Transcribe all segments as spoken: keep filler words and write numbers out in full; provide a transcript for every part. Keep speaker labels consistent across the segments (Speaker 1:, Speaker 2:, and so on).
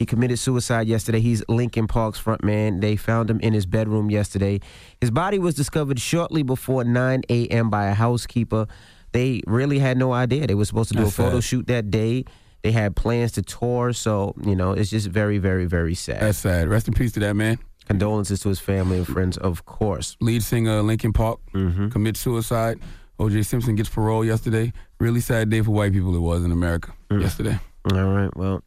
Speaker 1: He committed suicide yesterday. He's Linkin Park's frontman. They found him in his bedroom yesterday. His body was discovered shortly before nine a.m. by a housekeeper. They really had no idea. They were supposed to do
Speaker 2: That's
Speaker 1: a photo
Speaker 2: sad.
Speaker 1: shoot that day. They had plans to tour. So, you know, it's just very, very, very sad.
Speaker 2: That's sad. Rest in peace to that man.
Speaker 1: Condolences to his family and friends, of course.
Speaker 2: Lead singer of Linkin Park
Speaker 1: Mm-hmm.
Speaker 2: commits suicide. O J Simpson gets parole yesterday. Really sad day for white people it was in America
Speaker 1: Mm.
Speaker 2: yesterday.
Speaker 1: All right, well,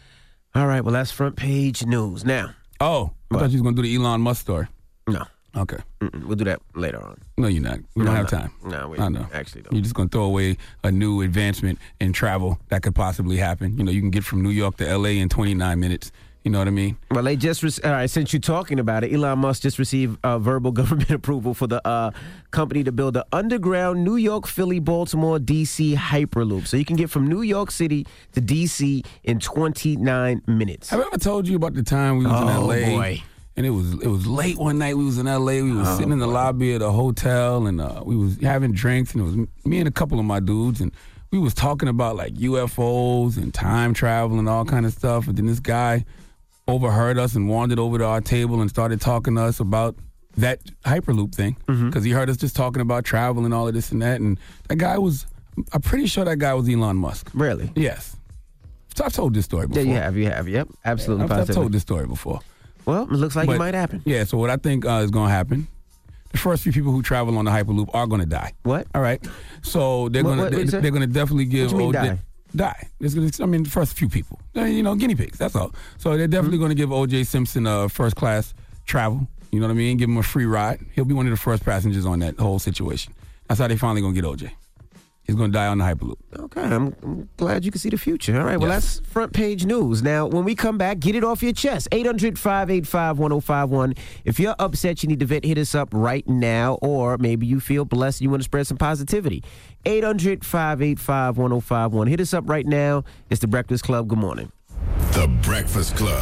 Speaker 1: all right, well, that's front page news. Now,
Speaker 2: Oh, I
Speaker 1: What?
Speaker 2: thought you was going to do the Elon Musk story.
Speaker 1: no,
Speaker 2: Okay.
Speaker 1: Mm-mm, we'll do that later on.
Speaker 2: No, you're not. We
Speaker 1: No,
Speaker 2: don't have
Speaker 1: no.
Speaker 2: time.
Speaker 1: No, we
Speaker 2: I know.
Speaker 1: actually don't.
Speaker 2: You're just going to throw away a new advancement in travel that could possibly happen. You know, you can get from New York to L A in twenty-nine minutes. You know what I mean?
Speaker 1: Well, they just, re- all right, since you're talking about it, Elon Musk just received uh, verbal government approval for the uh, company to build an underground New York, Philly, Baltimore, D C Hyperloop. So you can get from New York City to D C in twenty-nine minutes.
Speaker 2: Have I ever told you about the time we was in
Speaker 1: Oh,
Speaker 2: L A?
Speaker 1: boy.
Speaker 2: And it was it was late one night. We was in L A. We was
Speaker 1: Oh,
Speaker 2: sitting in the lobby of the hotel, and uh, we was having drinks. And it was me and a couple of my dudes, and we was talking about like U F Os and time travel and all kind of stuff. And then this guy overheard us and wandered over to our table and started talking to us about that Hyperloop thing because he heard us just talking about travel and all of this and that. And that guy was, I'm pretty sure that guy was Elon Musk.
Speaker 1: Really?
Speaker 2: Yes. So I've told this story
Speaker 1: Yeah,
Speaker 2: before.
Speaker 1: you have, you have. Yep, absolutely.
Speaker 2: I've, I've
Speaker 1: positively.
Speaker 2: told this story before.
Speaker 1: Well, it looks like it
Speaker 2: But-
Speaker 1: might happen.
Speaker 2: Yeah, so what I think uh, is going to happen, the first few people who travel on the Hyperloop are going to die.
Speaker 1: What?
Speaker 2: All right. So they're
Speaker 1: What-
Speaker 2: going
Speaker 1: what-
Speaker 2: to
Speaker 1: what'd you say?
Speaker 2: they're going to definitely give
Speaker 1: What you mean
Speaker 2: O J
Speaker 1: die?
Speaker 2: die. It's gonna, I mean, the first few people. Uh, You know, guinea pigs. That's all. So they're
Speaker 1: Mm-hmm.
Speaker 2: definitely going to give O J Simpson uh, first class travel. You know what I mean? Give him a free ride. He'll be one of the first passengers on that whole situation. That's how they finally going to get O J. He's going to die on the Hyperloop.
Speaker 1: Okay, I'm, I'm glad you can see the future. All right, well,
Speaker 2: Yes.
Speaker 1: that's front page news. Now, when we come back, get it off your chest. eight hundred, five eight five, one oh five one. If you're upset, you need to vent, hit us up right now, or maybe you feel blessed and you want to spread some positivity. eight hundred, five eight five, one oh five one. Hit us up right now. It's The Breakfast Club. Good morning.
Speaker 3: The Breakfast Club.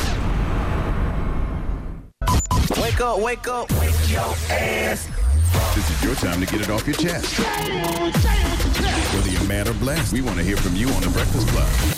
Speaker 1: Wake up, wake up. Wake your ass.
Speaker 3: This is your time to get it off your chest. Whether you're mad or blessed, we want to hear from you on The Breakfast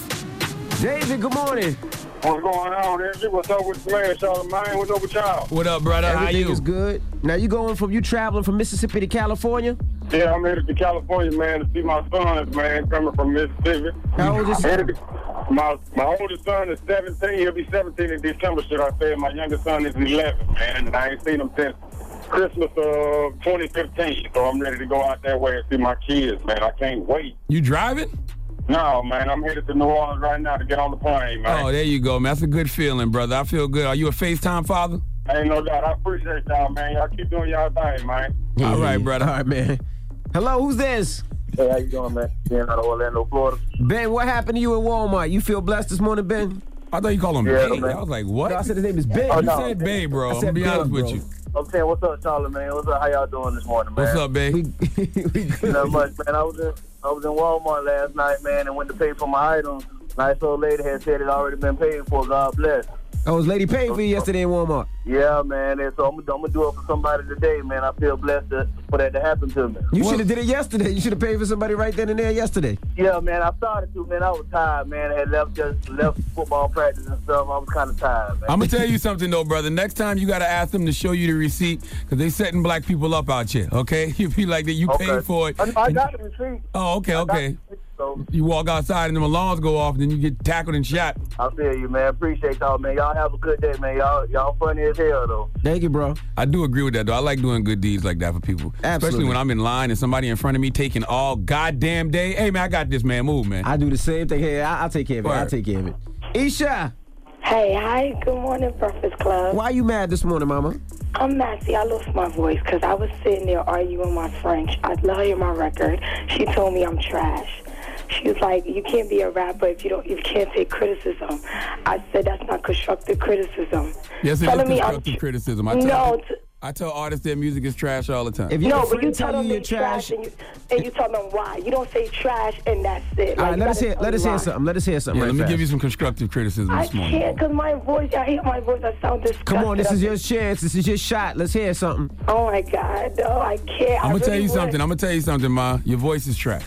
Speaker 3: Club.
Speaker 1: David, good morning.
Speaker 4: What's going on, Andrew? What's up with the man, Charlamagne? What's up with y'all?
Speaker 2: What up, brother? How
Speaker 1: Everything
Speaker 2: you?
Speaker 1: is good. Now, you going from, you traveling from Mississippi to California?
Speaker 4: Yeah, I'm headed to California, man, to see my sons, man, coming from Mississippi.
Speaker 1: How old is he?
Speaker 4: Headed to- My my oldest son is seventeen. He'll be seventeen in December, should I say. My youngest son is eleven, man, and I ain't seen him since Christmas of twenty fifteen. So I'm ready to go out that way and see my kids, man. I can't wait.
Speaker 2: You driving?
Speaker 4: No, man, I'm headed to New Orleans right now to get on the plane, man.
Speaker 2: Oh, there you go, man. That's a good feeling, brother. I feel good. Are you a FaceTime father?
Speaker 4: Ain't no doubt. I appreciate y'all, man. Y'all keep doing y'all thing, man.
Speaker 2: All right, brother.
Speaker 1: All right, man. Hello, who's this?
Speaker 4: Hey, how you doing, man? Being out of Orlando, Florida.
Speaker 1: Ben, what happened to you in Walmart? You feel blessed this morning, Ben?
Speaker 2: I thought you called him
Speaker 4: Yeah,
Speaker 2: Babe.
Speaker 4: man.
Speaker 2: I was like, what?
Speaker 1: No, I said his name is Ben.
Speaker 4: Oh,
Speaker 2: You
Speaker 4: no.
Speaker 2: said Babe, bro.
Speaker 1: I
Speaker 2: I'm
Speaker 1: said
Speaker 2: gonna be
Speaker 1: Ben,
Speaker 2: honest with
Speaker 1: bro.
Speaker 2: you.
Speaker 4: I'm saying, what's up, Charlie, man? What's up? How y'all doing this morning, man?
Speaker 2: What's up, Babe?
Speaker 1: We, we good.
Speaker 4: Not much, man. I was in I was in Walmart last night, man, and went to pay for my items. Nice old lady had said it already been paid for. God bless.
Speaker 1: I was lady paying for you yesterday in Walmart.
Speaker 4: Yeah, man. And so I'm, I'm gonna do it for somebody today, man. I feel blessed to, for that to happen to me.
Speaker 1: You
Speaker 2: What?
Speaker 1: should have did it yesterday. You should have paid for somebody right then and there yesterday.
Speaker 4: Yeah, man. I started to, man. I was tired, man. I had left just left football practice and stuff. I was kind of tired, man.
Speaker 2: I'm gonna tell you something though, brother. Next time you gotta ask them to show you the receipt because they setting black people up out here. Okay, you be like that. You
Speaker 4: okay.
Speaker 2: paid for it.
Speaker 4: I, I got the receipt.
Speaker 2: Oh, okay,
Speaker 4: I got
Speaker 2: okay.
Speaker 4: the receipt, so
Speaker 2: You walk outside and them alarms go off, and then you get tackled and shot.
Speaker 4: I feel you, man. Appreciate y'all, man. Y'all have a good day, man. Y'all y'all funny as hell, though.
Speaker 1: Thank you, bro.
Speaker 2: I do agree with that though. I like doing good deeds like that for people,
Speaker 1: Absolutely.
Speaker 2: especially when I'm in line and somebody in front of me taking all goddamn day. Hey man, I got this, man. Move, man.
Speaker 1: I do the same thing. Hey, I, I'll take care of it. I'll
Speaker 2: Word.
Speaker 1: take care of it. Isha,
Speaker 5: Hey, hi, good morning, Breakfast Club.
Speaker 1: why you mad this morning, mama?
Speaker 5: I'm Maxie. I lost my voice because I was sitting there arguing my French. I love hear my record. She told me I'm trash. She was like, you can't be a rapper if you don't, if you can't take criticism. I said, that's not constructive criticism.
Speaker 2: Yes, it is
Speaker 5: Telling me I'm
Speaker 2: constructive
Speaker 5: tr-
Speaker 2: criticism. I tell,
Speaker 5: No, t-
Speaker 2: I tell artists their music is trash all the time.
Speaker 1: If your
Speaker 5: no, but
Speaker 1: friend
Speaker 5: you
Speaker 1: tell
Speaker 5: tell
Speaker 1: you
Speaker 5: them
Speaker 1: you're
Speaker 5: they trash,
Speaker 1: trash.
Speaker 5: and you, and you tell them why. You don't say trash and that's it.
Speaker 1: All
Speaker 5: Like,
Speaker 1: right,
Speaker 5: you
Speaker 1: let us
Speaker 5: gotta
Speaker 1: hear.
Speaker 5: tell
Speaker 1: Let
Speaker 5: me
Speaker 1: us hear
Speaker 5: why.
Speaker 1: something. Let us hear something.
Speaker 2: yeah,
Speaker 1: right
Speaker 2: let me
Speaker 1: fast.
Speaker 2: give you some constructive criticism
Speaker 5: I
Speaker 2: this morning.
Speaker 5: can't because my voice, I hear my voice, I sound disgusted.
Speaker 1: Come on, this is
Speaker 5: I-
Speaker 1: your chance. This is your shot. Let's hear something.
Speaker 5: Oh my God, no, I can't.
Speaker 2: I'm
Speaker 5: I
Speaker 2: gonna tell
Speaker 5: really
Speaker 2: you
Speaker 5: would.
Speaker 2: something. I'm gonna tell you something, Ma. Your voice is trash.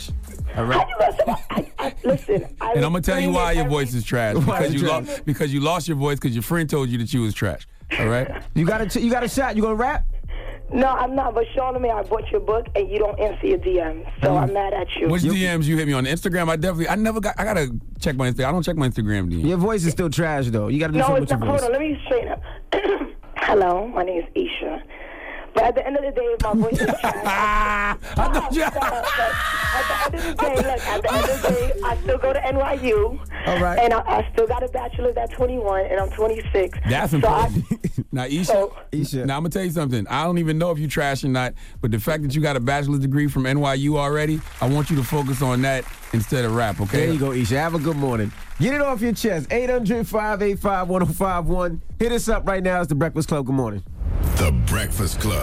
Speaker 2: All right.
Speaker 5: How you gonna say that? I, I, listen, I
Speaker 2: And I'm gonna tell you why your
Speaker 5: every-
Speaker 2: voice is trash.
Speaker 1: Why
Speaker 2: Because
Speaker 1: is
Speaker 2: you
Speaker 1: it
Speaker 2: lost
Speaker 1: trash?
Speaker 2: because you lost your voice because your friend told you that you was trash. All right.
Speaker 1: You got a t- you got a shot. You gonna rap?
Speaker 5: No, I'm not. But Charlamagne, I bought your book and you don't answer your D Ms, so I'm mad at you.
Speaker 2: Which D Ms you hit me on Instagram? I definitely I never got I gotta check my Instagram. I don't check my Instagram D Ms.
Speaker 1: Your voice is still trash though. You gotta do
Speaker 5: No,
Speaker 1: something
Speaker 5: it's
Speaker 1: with
Speaker 5: not.
Speaker 1: your
Speaker 5: Hold
Speaker 1: voice.
Speaker 5: on, let me straighten up. Hello, my name is Isha. But at the end of the day, if my voice is trash,
Speaker 2: I thought you.
Speaker 5: at the end of the day, look, at the end of the day, I still go to N Y U.
Speaker 1: All right.
Speaker 5: And I, I still got a bachelor's at twenty-one, and I'm twenty-six.
Speaker 2: That's
Speaker 5: so
Speaker 2: important.
Speaker 5: I,
Speaker 2: Now, Isha,
Speaker 5: So-
Speaker 1: Isha.
Speaker 2: now I'm gonna tell you something. I don't even know if you trash or not, but the fact that you got a bachelor's degree from N Y U already, I want you to focus on that instead of rap. Okay?
Speaker 1: There you go, Isha. Have a good morning. Get it off your chest. eight hundred, five eight five, one oh five one. Hit us up right now. It's the Breakfast Club. Good morning.
Speaker 3: The Breakfast Club.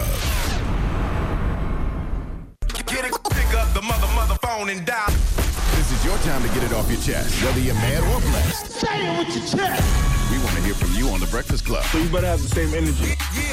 Speaker 6: Get it, pick up the mother, mother phone and dial.
Speaker 3: This is your time to get it off your chest, whether you're mad or blessed.
Speaker 7: Say it with your chest.
Speaker 3: We want to hear from you on The Breakfast Club.
Speaker 4: So you better have the same energy.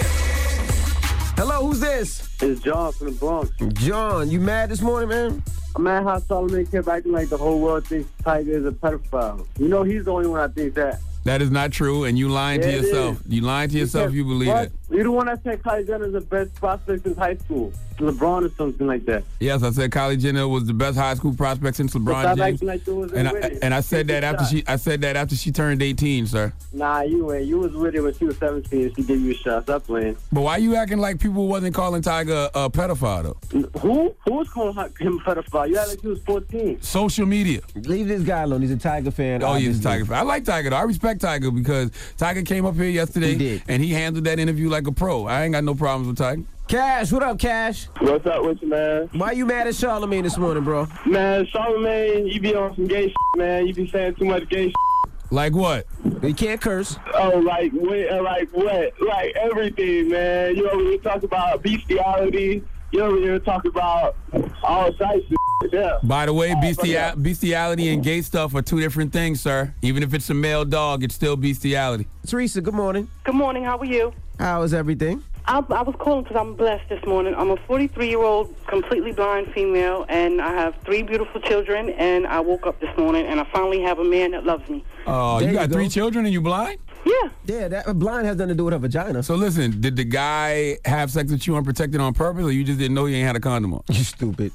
Speaker 1: Hello, who's this?
Speaker 4: It's John from the Bronx.
Speaker 1: John, you mad this morning, man?
Speaker 4: I'm mad how Charlamagne kept acting like the whole world thinks Tiger is a pedophile. You know he's the only one that thinks that.
Speaker 2: That is not true, and you lying
Speaker 4: Yeah,
Speaker 2: to
Speaker 4: it
Speaker 2: yourself.
Speaker 4: is.
Speaker 2: You lying to yourself. You believe
Speaker 4: What?
Speaker 2: it.
Speaker 4: You're the one that said Kylie Jenner is the best prospect since high school. LeBron or something like that.
Speaker 2: Yes, I said Kylie Jenner was the best high school prospect since LeBron
Speaker 4: Stop
Speaker 2: James.
Speaker 4: acting like you was
Speaker 2: And I,
Speaker 4: with it.
Speaker 2: and I said
Speaker 4: Take
Speaker 2: that
Speaker 4: a
Speaker 2: after
Speaker 4: shot.
Speaker 2: she I said that after she turned eighteen, sir.
Speaker 4: Nah, you ain't. You was with it when she was seventeen and she gave you a shot. Stop playing.
Speaker 2: But why you acting like people wasn't calling Tiger a pedophile though?
Speaker 4: Who? Who was calling him a pedophile? You act like he was fourteen.
Speaker 2: Social media.
Speaker 1: Leave this guy alone. He's a Tiger fan.
Speaker 2: Oh, he's a
Speaker 1: obviously.
Speaker 2: Tiger fan. I like Tiger though. I respect Tiger because Tiger came up here yesterday
Speaker 1: He did.
Speaker 2: and he handled that interview like a pro. I ain't got no problems with Tiger.
Speaker 1: Cash, what up, Cash?
Speaker 4: What's up with you, man?
Speaker 1: Why you mad at Charlamagne this morning, bro?
Speaker 4: Man, Charlamagne, you be on some gay shit, man. You be saying too much gay shit.
Speaker 2: Like what?
Speaker 1: You can't curse.
Speaker 4: Oh, like what? uh, Like what? Like everything, man. You over here talk about bestiality. You over here talk about all types of shit. Yeah.
Speaker 2: By the way,
Speaker 4: Oh,
Speaker 2: bestia-
Speaker 4: yeah.
Speaker 2: bestiality and gay stuff are two different things, sir. Even if it's a male dog, it's still bestiality.
Speaker 1: Teresa, good morning.
Speaker 8: Good morning. How are you?
Speaker 1: How is everything?
Speaker 8: I, I was calling because I'm blessed this morning. I'm a forty-three-year-old, completely blind female, and I have three beautiful children, and I woke up this morning, and I finally have a man that loves me.
Speaker 2: Oh,
Speaker 1: There
Speaker 2: you
Speaker 1: you
Speaker 2: got
Speaker 1: go.
Speaker 2: three children and you blind?
Speaker 8: Yeah.
Speaker 1: Yeah, that blind has nothing to do with her vagina.
Speaker 2: So listen, did the guy have sex with you unprotected on purpose, or you just didn't know he ain't had a condom on?
Speaker 1: You stupid.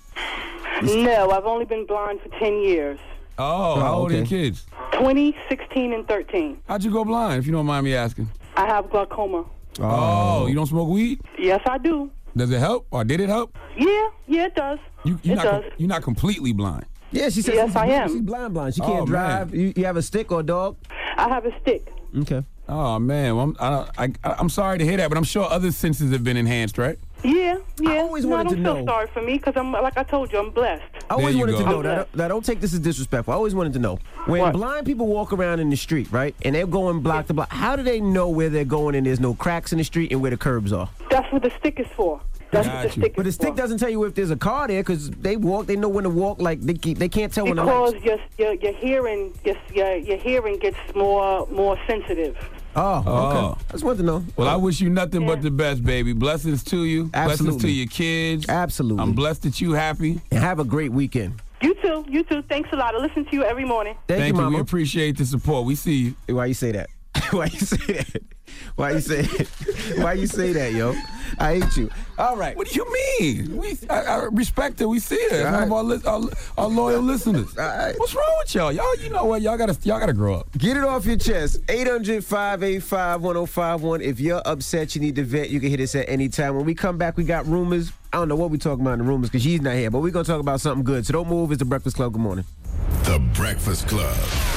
Speaker 8: No, I've only been blind for ten years.
Speaker 2: Oh, how old are your
Speaker 1: okay.
Speaker 2: kids?
Speaker 8: twenty, sixteen, and thirteen.
Speaker 2: How'd you go blind, if you don't mind me asking?
Speaker 8: I have glaucoma.
Speaker 2: Oh, you don't smoke weed?
Speaker 8: Yes, I do.
Speaker 2: Does it help, or did it help?
Speaker 8: Yeah, yeah, it does.
Speaker 2: You, you're,
Speaker 8: it
Speaker 2: not,
Speaker 8: does.
Speaker 2: com- you're not completely blind.
Speaker 1: Yeah, she said
Speaker 8: Yes,
Speaker 1: she's
Speaker 8: I
Speaker 1: blind.
Speaker 8: am.
Speaker 1: She's blind, blind. She can't
Speaker 2: Oh,
Speaker 1: drive. You, you have a stick or a dog?
Speaker 8: I have a stick.
Speaker 1: Okay.
Speaker 2: Oh man, well, I'm, I, don't- I, I'm sorry to hear that, but I'm sure other senses have been enhanced, right?
Speaker 8: Yeah, yeah.
Speaker 1: I always
Speaker 8: no,
Speaker 1: wanted
Speaker 8: don't
Speaker 1: to
Speaker 8: feel
Speaker 1: know.
Speaker 8: sorry for me because I'm, like I told you, I'm blessed.
Speaker 1: I always
Speaker 2: you
Speaker 1: wanted
Speaker 2: go.
Speaker 1: to know.
Speaker 8: I'm
Speaker 1: Now,
Speaker 8: blessed.
Speaker 1: now, don't take this as disrespectful. I always wanted to know. When
Speaker 8: What?
Speaker 1: blind people walk around in the street, right, and they're going block to block, how do they know where they're going and there's no cracks in the street and where the curbs are?
Speaker 8: That's what the stick is for. That's what
Speaker 2: Got
Speaker 8: the
Speaker 2: you.
Speaker 8: stick
Speaker 1: But the
Speaker 8: is
Speaker 1: stick
Speaker 8: for.
Speaker 1: doesn't tell you if there's a car there because they walk. They know when to walk. Like they keep, they can't tell when the
Speaker 8: Because
Speaker 1: lights.
Speaker 8: your, your your hearing gets your your hearing gets more more sensitive.
Speaker 1: Oh,
Speaker 2: Oh.
Speaker 1: okay. I just wanted to know.
Speaker 2: Well, I wish you nothing
Speaker 8: Yeah.
Speaker 2: but the best, baby. Blessings to you. Blessings
Speaker 1: Absolutely.
Speaker 2: to your kids.
Speaker 1: Absolutely.
Speaker 2: I'm blessed that you happy.
Speaker 1: And have a great weekend.
Speaker 8: You too, you too. Thanks a lot. I listen to you every morning.
Speaker 1: Thank,
Speaker 2: Thank
Speaker 1: you,
Speaker 2: you.
Speaker 1: Mama.
Speaker 2: We appreciate the support. We see you.
Speaker 1: Why you say that? Why you say that? Why you say Why you say that, yo? I hate you. All right.
Speaker 2: What do you mean? We, I, I respect her. We see her.
Speaker 1: All
Speaker 2: One of
Speaker 1: right.
Speaker 2: our, li- our, our loyal listeners.
Speaker 1: All right.
Speaker 2: What's wrong with y'all? Y'all, you know what? Y'all gotta, y'all gotta grow up.
Speaker 1: Get it off your chest. eight hundred, five eight five, one oh five one. If you're upset, you need to vent, you can hit us at any time. When we come back, we got rumors. I don't know what we're talking about in the rumors because she's not here, but we're going to talk about something good. So don't move. It's The Breakfast Club. Good morning.
Speaker 3: The Breakfast Club.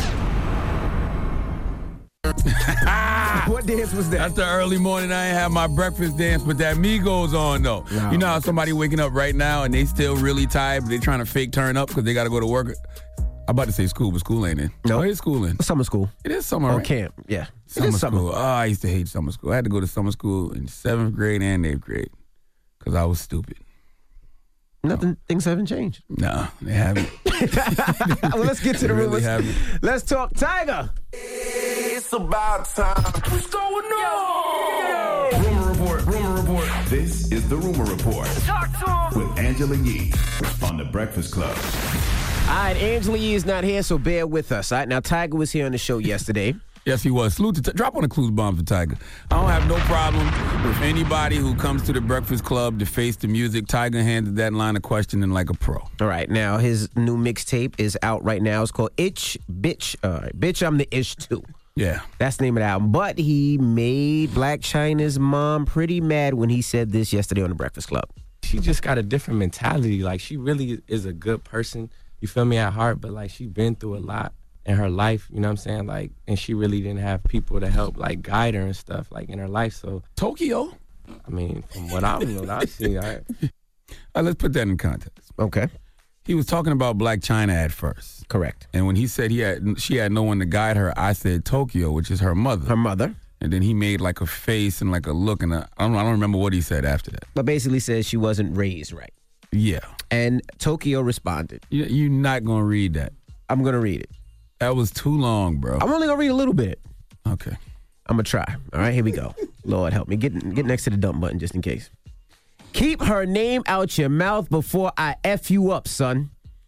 Speaker 1: What dance was that?
Speaker 2: That's the early morning. I ain't have my breakfast dance, but that Migos on though.
Speaker 1: No.
Speaker 2: You know how somebody waking up right now and they still really tired, but they trying to fake turn up because they got to go to work. I'm about to say school, but school ain't in.
Speaker 1: No.
Speaker 2: Oh, it's school in.
Speaker 1: Summer school.
Speaker 2: It is summer,
Speaker 1: Or
Speaker 2: right?
Speaker 1: camp. Yeah.
Speaker 2: Summer,
Speaker 1: it is summer.
Speaker 2: school. Oh, I used to hate summer school. I had to go to summer school in seventh grade and eighth grade because I was stupid.
Speaker 1: Nothing. Things haven't changed.
Speaker 2: No, they haven't.
Speaker 1: Well, let's get to
Speaker 2: They
Speaker 1: the
Speaker 2: really
Speaker 1: rumors.
Speaker 2: haven't.
Speaker 1: Let's talk Tiger.
Speaker 6: It's about time. What's going on?
Speaker 3: Rumor Report. Rumor Report. This is the Rumor Report
Speaker 6: Talk to him.
Speaker 3: with Angela Yee on The Breakfast Club.
Speaker 1: right, Angela Yee is not here, so bear with us. All right, now Tiger was here on the show yesterday.
Speaker 2: Yes, he was. Salute to T- drop on the clues bomb for Tiger. I don't have no problem with anybody who comes to the Breakfast Club to face the music. Tiger handled that line of questioning like a pro.
Speaker 1: All right, now his new mixtape is out right now. It's called Itch, Bitch. All right, Bitch, I'm the Ish too.
Speaker 2: Yeah.
Speaker 1: That's the name of the album. But he made Blac Chyna's mom pretty mad when he said this yesterday on the Breakfast Club.
Speaker 9: She just got a different mentality. Like, she really is a good person, you feel me, at heart, but, like, she been through a lot in her life, you know what I'm saying? Like, and she really didn't have people to help, like, guide her and stuff, like, in her life. So
Speaker 2: Tokyo?
Speaker 9: I mean, from what I know, I see, I...
Speaker 2: All right, let's put that in context.
Speaker 1: Okay.
Speaker 2: He was talking about Blac Chyna at first.
Speaker 1: Correct.
Speaker 2: And when he said he had she had no one to guide her, I said Tokyo, which is her mother.
Speaker 1: Her mother.
Speaker 2: And then he made like a face and like a look, and a, I don't I don't remember what he said after that.
Speaker 1: But basically says she wasn't raised right.
Speaker 2: Yeah.
Speaker 1: And Tokyo responded.
Speaker 2: You, you're not going to read that.
Speaker 1: I'm going to read it.
Speaker 2: That was too long, bro.
Speaker 1: I'm only going to read a little bit.
Speaker 2: Okay.
Speaker 1: I'm going to try. All right, here we go. Lord help me. Get, get next to the dump button just in case. Keep her name out your mouth before I F you up, son.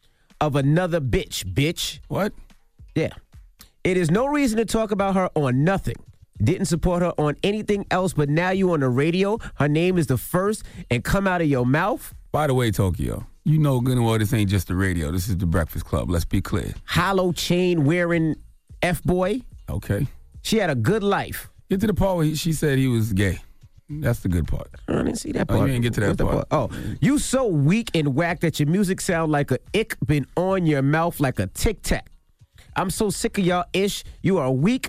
Speaker 1: Of another bitch, bitch.
Speaker 2: What?
Speaker 1: Yeah. It is no reason to talk about her on nothing. Didn't support her on anything else, but now you on the radio. Her name is the first and come out of your mouth.
Speaker 2: By the way, Tokyo, you know good and well this ain't just the radio. This is the Breakfast Club. Let's be clear.
Speaker 1: Hollow chain wearing F-boy.
Speaker 2: Okay.
Speaker 1: She had a good life.
Speaker 2: Get to the part where he, she said he was gay. That's the good part.
Speaker 1: I didn't see that part.
Speaker 2: Oh, you didn't get to that part.
Speaker 1: part. Oh, you so weak and whack that your music sound like a ick been on your mouth like a tic-tac. I'm so sick of y'all ish. You are a weak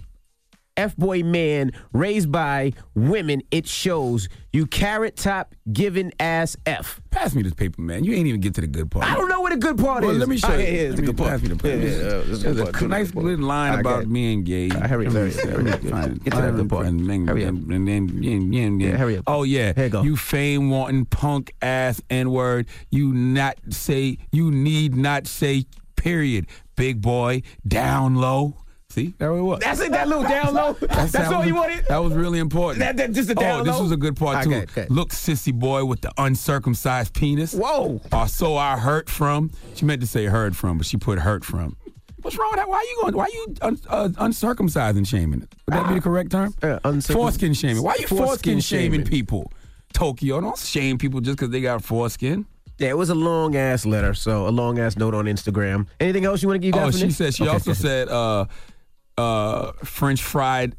Speaker 1: F-boy man raised by women. It shows. You carrot top giving ass F.
Speaker 2: Pass me this paper, man. You ain't even get to the good part.
Speaker 1: I don't know what the good part
Speaker 2: well,
Speaker 1: is.
Speaker 2: let me show
Speaker 1: oh,
Speaker 2: you.
Speaker 1: Yeah, yeah,
Speaker 2: let
Speaker 1: the
Speaker 2: me,
Speaker 1: good part.
Speaker 2: Pass me the paper.
Speaker 1: Yeah, yeah, yeah,
Speaker 2: There's
Speaker 1: a,
Speaker 2: a
Speaker 1: part,
Speaker 2: nice little line
Speaker 1: okay.
Speaker 2: about being gay.
Speaker 1: Right, hurry up, hurry up. Hurry up. Get, get to that good part.
Speaker 2: And then,
Speaker 1: hurry up.
Speaker 2: And then, yeah, yeah, yeah.
Speaker 1: Yeah, hurry up.
Speaker 2: Oh, yeah.
Speaker 1: Here you go.
Speaker 2: You fame wanting punk ass N-word. You not say, you need not say, period. Big boy, down low. See, there it was.
Speaker 1: That's it, that little down low. That's, That's all
Speaker 2: was,
Speaker 1: you wanted?
Speaker 2: That was really important.
Speaker 1: That, that just a down
Speaker 2: oh,
Speaker 1: low?
Speaker 2: this was a good part, too.
Speaker 1: Okay, okay.
Speaker 2: Look, sissy boy with the uncircumcised penis.
Speaker 1: Whoa.
Speaker 2: Or so I heard from. She meant to say heard from, but she put hurt from. What's wrong with that? Why are you going? Why are you un, uh, uncircumcised and shaming it? Would that be the correct term?
Speaker 1: Uh, uncircum-
Speaker 2: foreskin shaming. Why are you foreskin,
Speaker 1: foreskin
Speaker 2: shaming,
Speaker 1: shaming
Speaker 2: people? Tokyo, don't shame people just because they got foreskin.
Speaker 1: Yeah, it was a long ass letter, so a long ass note on Instagram. Anything else you want to give?
Speaker 2: Oh,
Speaker 1: from
Speaker 2: she
Speaker 1: this?
Speaker 2: said. She
Speaker 1: okay,
Speaker 2: also
Speaker 1: okay.
Speaker 2: said uh, uh, French fried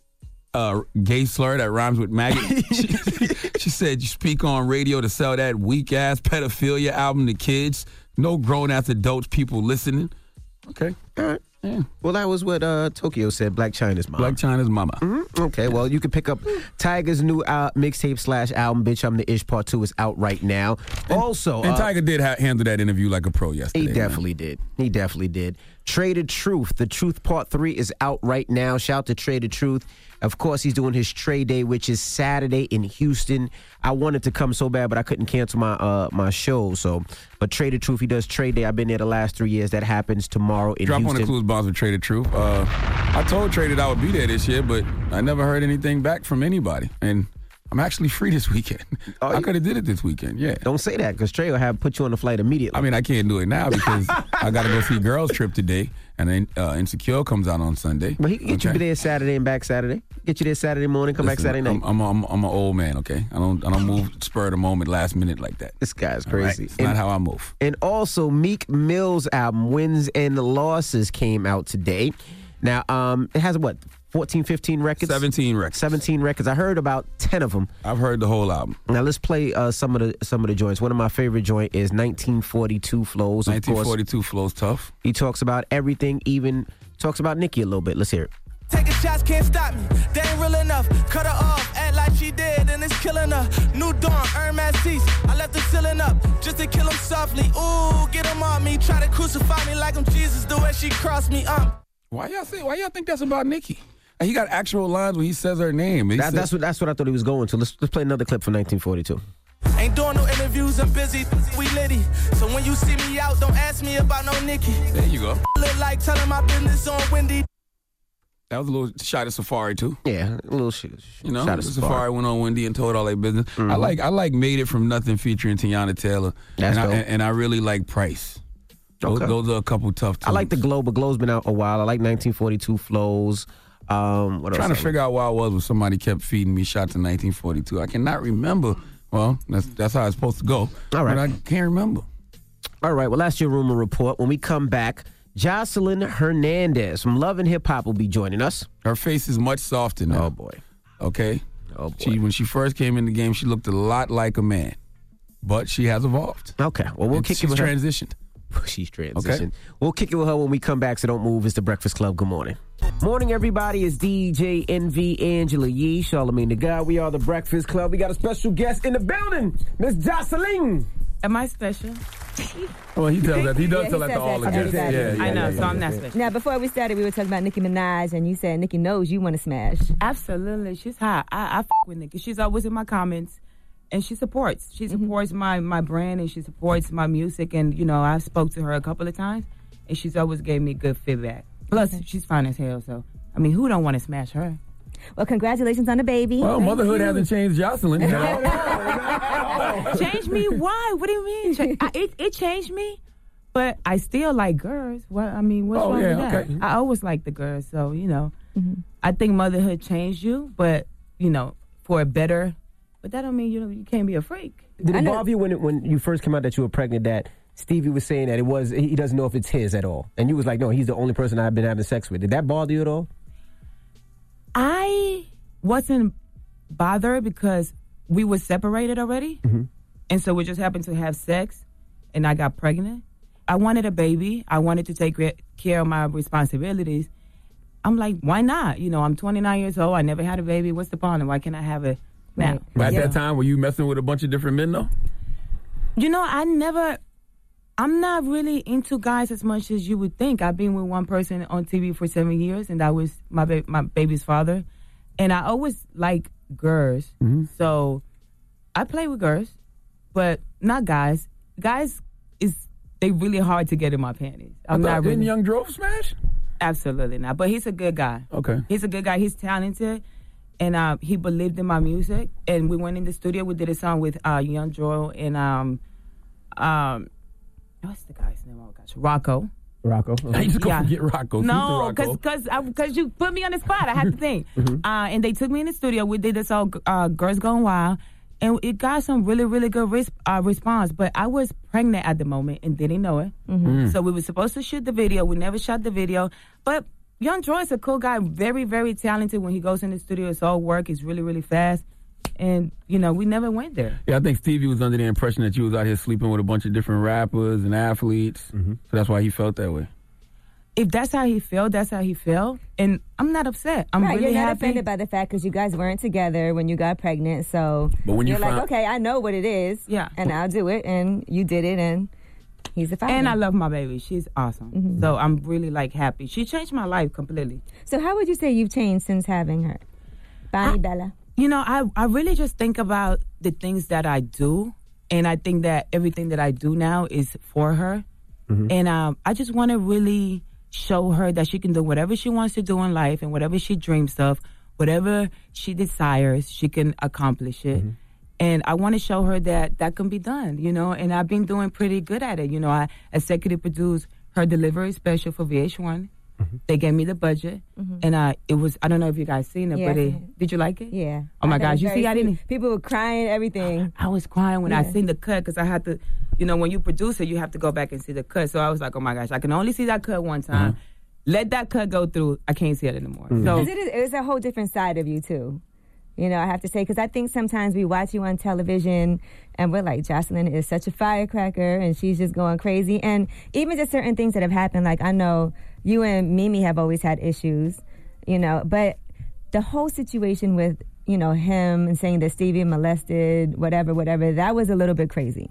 Speaker 2: uh, gay slur that rhymes with maggot. she, she said you speak on radio to sell that weak ass pedophilia album to kids. No grown ass adults people listening. Okay.
Speaker 1: All right.
Speaker 2: Yeah.
Speaker 1: Well, that was what uh, Tokyo said, Blac Chyna's mom.
Speaker 2: Blac Chyna's mama.
Speaker 1: Mm-hmm. Okay, well, you can pick up Tiger's new uh, mixtape slash album, Bitch, I'm the Ish Part two is out right now.
Speaker 2: And,
Speaker 1: also...
Speaker 2: And
Speaker 1: uh,
Speaker 2: Tiger did ha- handle that interview like a pro yesterday.
Speaker 1: He definitely man. did. He definitely did. Traded Truth. The Truth Part three is out right now. Shout out to Traded Truth. Of course, he's doing his Trade Day, which is Saturday in Houston. I wanted to come so bad, but I couldn't cancel my uh, my show. So, but Traded Truth, he does Trade Day. I've been there the last three years. That happens tomorrow in
Speaker 2: Drop
Speaker 1: Houston.
Speaker 2: on the clues bombs with Traded Truth. Uh, I told Traded I would be there this year, but I never heard anything back from anybody. And I'm actually free this weekend. Oh, I could have did it this weekend, yeah.
Speaker 1: Don't say that, because Trey will have put you on the flight immediately.
Speaker 2: I mean, I can't do it now because I got to go see Girls Trip today, and then uh, Insecure comes out on Sunday.
Speaker 1: But he can get okay. you there Saturday and back Saturday. Get you there Saturday morning, come
Speaker 2: Listen,
Speaker 1: back Saturday night.
Speaker 2: I'm, I'm, I'm, I'm an old man, okay? I don't I don't move spur of the moment, last minute like that.
Speaker 1: This guy's crazy.
Speaker 2: Right? It's
Speaker 1: and,
Speaker 2: not how I move.
Speaker 1: And also, Meek Mill's album, Wins and Losses, came out today. Now, um, it has, what, fourteen, fifteen records?
Speaker 2: seventeen records.
Speaker 1: seventeen records. I heard about ten of them.
Speaker 2: I've heard the whole album.
Speaker 1: Now, let's play uh, some of the some of the joints. One of my favorite joint is nineteen forty-two Flows.
Speaker 2: nineteen forty-two Flows tough.
Speaker 1: He talks about everything, even talks about Nicki a little bit. Let's hear it.
Speaker 10: Taking shots can't stop me. They ain't real enough. Cut her off, act like she dead, and it's killing her. New dawn, earn my seats. I left the ceiling up just to kill him softly. Ooh, get him on me. Try to crucify me like I'm Jesus the way she crossed me up.
Speaker 2: Why y'all say? Why y'all think that's about Nicki? He got actual lines where he says her name.
Speaker 1: That,
Speaker 2: says,
Speaker 1: that's what that's what I thought he was going to. Let's let's play another clip from nineteen forty-two.
Speaker 10: Ain't doing no interviews, I'm busy, we litty. So when you see me out, don't ask me about no Nicki.
Speaker 2: There you go.
Speaker 10: Look like telling my business on Wendy.
Speaker 2: That was a little shot at Safari too.
Speaker 1: Yeah, a little shit.
Speaker 2: You know,
Speaker 1: shot at
Speaker 2: Safari. Safari went on Wendy and told all their business.
Speaker 1: Mm-hmm.
Speaker 2: I like I like Made It From Nothing featuring Tiana Taylor.
Speaker 1: That's
Speaker 2: and,
Speaker 1: dope.
Speaker 2: I, and I really like Price. Those,
Speaker 1: Okay.
Speaker 2: those are a couple tough tunes.
Speaker 1: I like the Glow, but Glow's been out a while. I like nineteen forty-two Flows. Um, what else?
Speaker 2: trying to figure out where I was when somebody kept feeding me shots in nineteen forty-two. I cannot remember. Well, that's that's how it's supposed to go.
Speaker 1: All right.
Speaker 2: But I can't remember.
Speaker 1: All right, well, that's your rumor report. When we come back, Jocelyn Hernandez from Love and Hip Hop will be joining us.
Speaker 2: Her face is much softer now.
Speaker 1: Oh, boy.
Speaker 2: Okay?
Speaker 1: Oh, boy.
Speaker 2: She, when she first came in the game, she looked a lot like a man. But she has evolved.
Speaker 1: Okay, well, we'll
Speaker 2: And
Speaker 1: kick
Speaker 2: she's
Speaker 1: it with her.
Speaker 2: transitioned.
Speaker 1: She's transitioned.
Speaker 2: Okay.
Speaker 1: We'll kick it with her when we come back, so don't move. It's the Breakfast Club. Good morning. Morning, everybody. It's D J N V, Angela Yee, Charlamagne the God. We are the Breakfast Club. We got a special guest in the building, Miss Jocelyn.
Speaker 11: Am I special?
Speaker 2: Well, he does that. He does
Speaker 12: Yeah,
Speaker 2: tell
Speaker 12: he
Speaker 2: that to
Speaker 12: says
Speaker 2: all
Speaker 12: that
Speaker 2: the
Speaker 12: to
Speaker 2: guests.
Speaker 12: everybody.
Speaker 2: Yeah, yeah,
Speaker 11: I know,
Speaker 2: yeah,
Speaker 11: so
Speaker 2: yeah,
Speaker 11: I'm not
Speaker 2: yeah.
Speaker 11: special.
Speaker 12: Now, before we started, we were talking about Nicki Minaj, and you said Nicki knows you want to smash.
Speaker 11: Absolutely. She's hot. I, I f- with Nicki. She's always in my comments, and she supports. She supports my, my brand, and she supports my music. And, you know, I spoke to her a couple of times, and she's always gave me good feedback. Plus, she's fine as hell, so, I mean, who don't want to smash her?
Speaker 12: Well, congratulations on the baby.
Speaker 2: Well,
Speaker 12: Thank
Speaker 2: motherhood
Speaker 12: you.
Speaker 2: hasn't changed Jocelyn.
Speaker 11: Change me? Why? What do you mean? Cha- I, it, it changed me, but I still like girls. What I mean, what's
Speaker 2: Oh,
Speaker 11: wrong
Speaker 2: yeah,
Speaker 11: with that?
Speaker 2: okay.
Speaker 11: I always like the girls, so you know. I think motherhood changed you, but you know, for a better. But that don't mean you know you can't be a freak.
Speaker 1: Did
Speaker 12: I
Speaker 1: it
Speaker 12: know-
Speaker 1: bother you when, it, when you first came out that you were pregnant that Stevie was saying that it was he doesn't know if it's his at all? And you was like, no, he's the only person I've been having sex with. Did that bother you at all?
Speaker 11: I wasn't bothered because we were separated already, and so we just happened to have sex, and I got pregnant. I wanted a baby. I wanted to take re- care of my responsibilities. I'm like, why not? You know, I'm twenty-nine years old. I never had a baby. What's the problem? Why can't I have it now?
Speaker 2: But at
Speaker 11: Yeah.
Speaker 2: that time, were you messing with a bunch of different men, though?
Speaker 11: You know, I never. I'm not really into guys as much as you would think. I've been with one person on T V for seven years, and that was my ba- my baby's father. And I always like girls, so I play with girls, but not guys. Guys is they really hard to get in my panties. I'm
Speaker 2: I thought,
Speaker 11: not
Speaker 2: didn't
Speaker 11: really.
Speaker 2: Young Drove smash?
Speaker 11: Absolutely not. But he's a good guy.
Speaker 2: Okay.
Speaker 11: He's a good guy. He's talented, and uh, he believed in my music. And we went in the studio. We did a song with uh, Young Joel and um, um, what's the guy's name? Oh gosh, Rocco.
Speaker 1: Rocco.
Speaker 2: I used to go
Speaker 11: Yeah.
Speaker 2: forget Rocco.
Speaker 11: No,
Speaker 2: Keep
Speaker 11: because
Speaker 2: the Rocco.
Speaker 11: because because you put me on the spot. I had to think. uh, and they took me in the studio. We did this all uh, Girls Gone Wild, and it got some really really good res- uh, response. But I was pregnant at the moment and didn't know it. So we were supposed to shoot the video. We never shot the video, but Young Troy is a cool guy, very very talented. When he goes in the studio, it's all work. It's really really fast, and you know we never went there.
Speaker 2: Yeah, I think Stevie was under the impression that you was out here sleeping with a bunch of different rappers and athletes. So that's why he felt that way.
Speaker 11: If that's how he felt, that's how he felt, and I'm not upset. I'm
Speaker 12: right,
Speaker 11: really
Speaker 12: you're not
Speaker 11: happy.
Speaker 12: offended by the fact because you guys weren't together when you got pregnant. So
Speaker 2: But when you
Speaker 12: you're like,
Speaker 2: found-
Speaker 12: okay, I know what it is.
Speaker 11: Yeah.
Speaker 12: And I'll do it. And you did it. And he's a father.
Speaker 11: And I love my baby. She's awesome.
Speaker 12: Mm-hmm.
Speaker 11: So I'm really like happy. She changed my life completely.
Speaker 12: So how would you say you've changed since having her? Bonnie Bella.
Speaker 11: You know, I, I really just think about the things that I do. And I think that everything that I do now is for her. And um, I just want to really show her that she can do whatever she wants to do in life and whatever she dreams of, whatever she desires, she can accomplish it. And I want to show her that that can be done, you know, and I've been doing pretty good at it. You know, I executive produced her delivery special for V H one. They gave me the budget, and uh, it was, I don't know if you guys seen it,
Speaker 12: Yeah,
Speaker 11: but
Speaker 12: I
Speaker 11: it,
Speaker 12: seen it.
Speaker 11: did you like it?
Speaker 12: Yeah.
Speaker 11: Oh my
Speaker 12: I thought it
Speaker 11: gosh,
Speaker 12: was
Speaker 11: you
Speaker 12: very
Speaker 11: see, I
Speaker 12: sweet.
Speaker 11: didn't.
Speaker 12: People were crying, everything.
Speaker 11: I was crying when I
Speaker 12: Yeah.
Speaker 11: seen the cut because I had to, you know, when you produce it, you have to go back and see the cut. So I was like, oh my gosh, I can only see that cut one time. Let that cut go through. I can't see it anymore. So
Speaker 12: Because it is, it's a whole different side of you, too. You know, I have to say, because I think sometimes we watch you on television and we're like, Jocelyn is such a firecracker and she's just going crazy. And even just certain things that have happened, like I know you and Mimi have always had issues, you know, but the whole situation with, you know, him and saying that Stevie molested, whatever, whatever, that was a little bit crazy.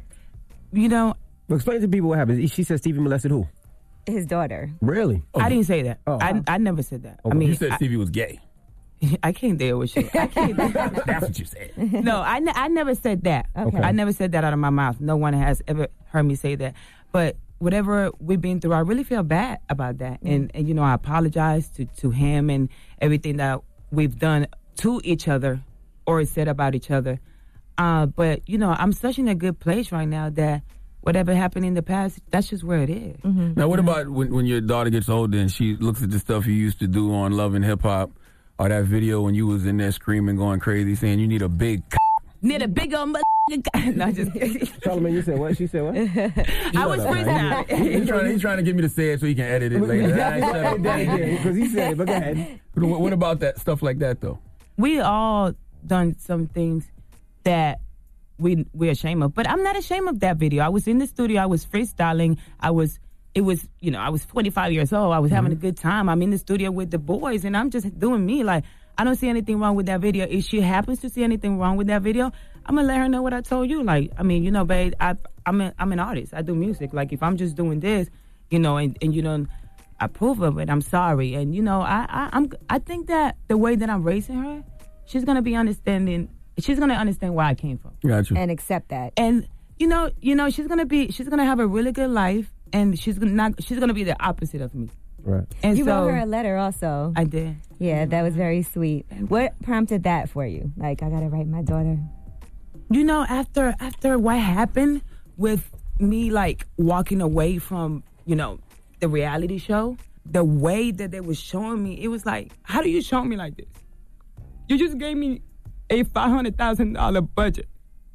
Speaker 11: you know,
Speaker 1: Well, explain to people what happened. She said Stevie molested who?
Speaker 12: His daughter.
Speaker 1: Really?
Speaker 11: I didn't say that.
Speaker 1: Oh.
Speaker 11: I, I never said that.
Speaker 1: Oh,
Speaker 11: I mean,
Speaker 2: You said
Speaker 11: I,
Speaker 2: Stevie was gay.
Speaker 11: I can't deal with you. I can't.
Speaker 2: That's what you said.
Speaker 11: No, I, ne- I never said that.
Speaker 12: Okay.
Speaker 11: I never said that out of my mouth. No one has ever heard me say that. But whatever we've been through, I really feel bad about that. And, and you know, I apologize to, to him and everything that we've done to each other or said about each other. Uh, but, you know, I'm such in a good place right now that whatever happened in the past, that's just where it is.
Speaker 12: Mm-hmm.
Speaker 2: Now, what about when, when your daughter gets older and she looks at the stuff you used to do on Love and Hip Hop, or that video when you was in there screaming, going crazy, saying you need a big c-
Speaker 11: Need a big old mother. No, just kidding.
Speaker 1: Charlamagne, you said what? She said what?
Speaker 11: I was freestyling.
Speaker 2: He's trying, he's trying to get me to say it so he can edit it later.
Speaker 1: Because he said it, but go ahead.
Speaker 2: What, what about that stuff like that, though?
Speaker 11: We all done some things that we we're ashamed of, but I'm not ashamed of that video. I was in the studio. I was freestyling. I was. It was, you know, I was twenty-five years old. I was having
Speaker 2: Mm-hmm.
Speaker 11: a good time. I'm in the studio with the boys, and I'm just doing me. Like, I don't see anything wrong with that video. If she happens to see anything wrong with that video, I'm gonna let her know what I told you. Like, I mean, you know, babe, I, I'm a, I'm an artist. I do music. Like, if I'm just doing this, you know, and, and you don't approve of it, I'm sorry. And you know, I, I I'm I think that the way that I'm raising her, she's gonna be understanding. She's gonna understand where I came from.
Speaker 2: Got you.
Speaker 12: And accept that.
Speaker 11: And you know, you know, she's gonna be, she's gonna have a really good life, and she's gonna not, she's gonna be the opposite of me.
Speaker 1: Right.
Speaker 11: And
Speaker 12: you
Speaker 11: so,
Speaker 12: wrote her a letter also.
Speaker 11: I did.
Speaker 12: Yeah, that was very sweet. What prompted that for you? Like, I gotta write my daughter.
Speaker 11: You know, after after what happened with me, like walking away from, you know, the reality show, the way that they was showing me, it was like, how do you show me like this? You just gave me a five hundred thousand dollar budget,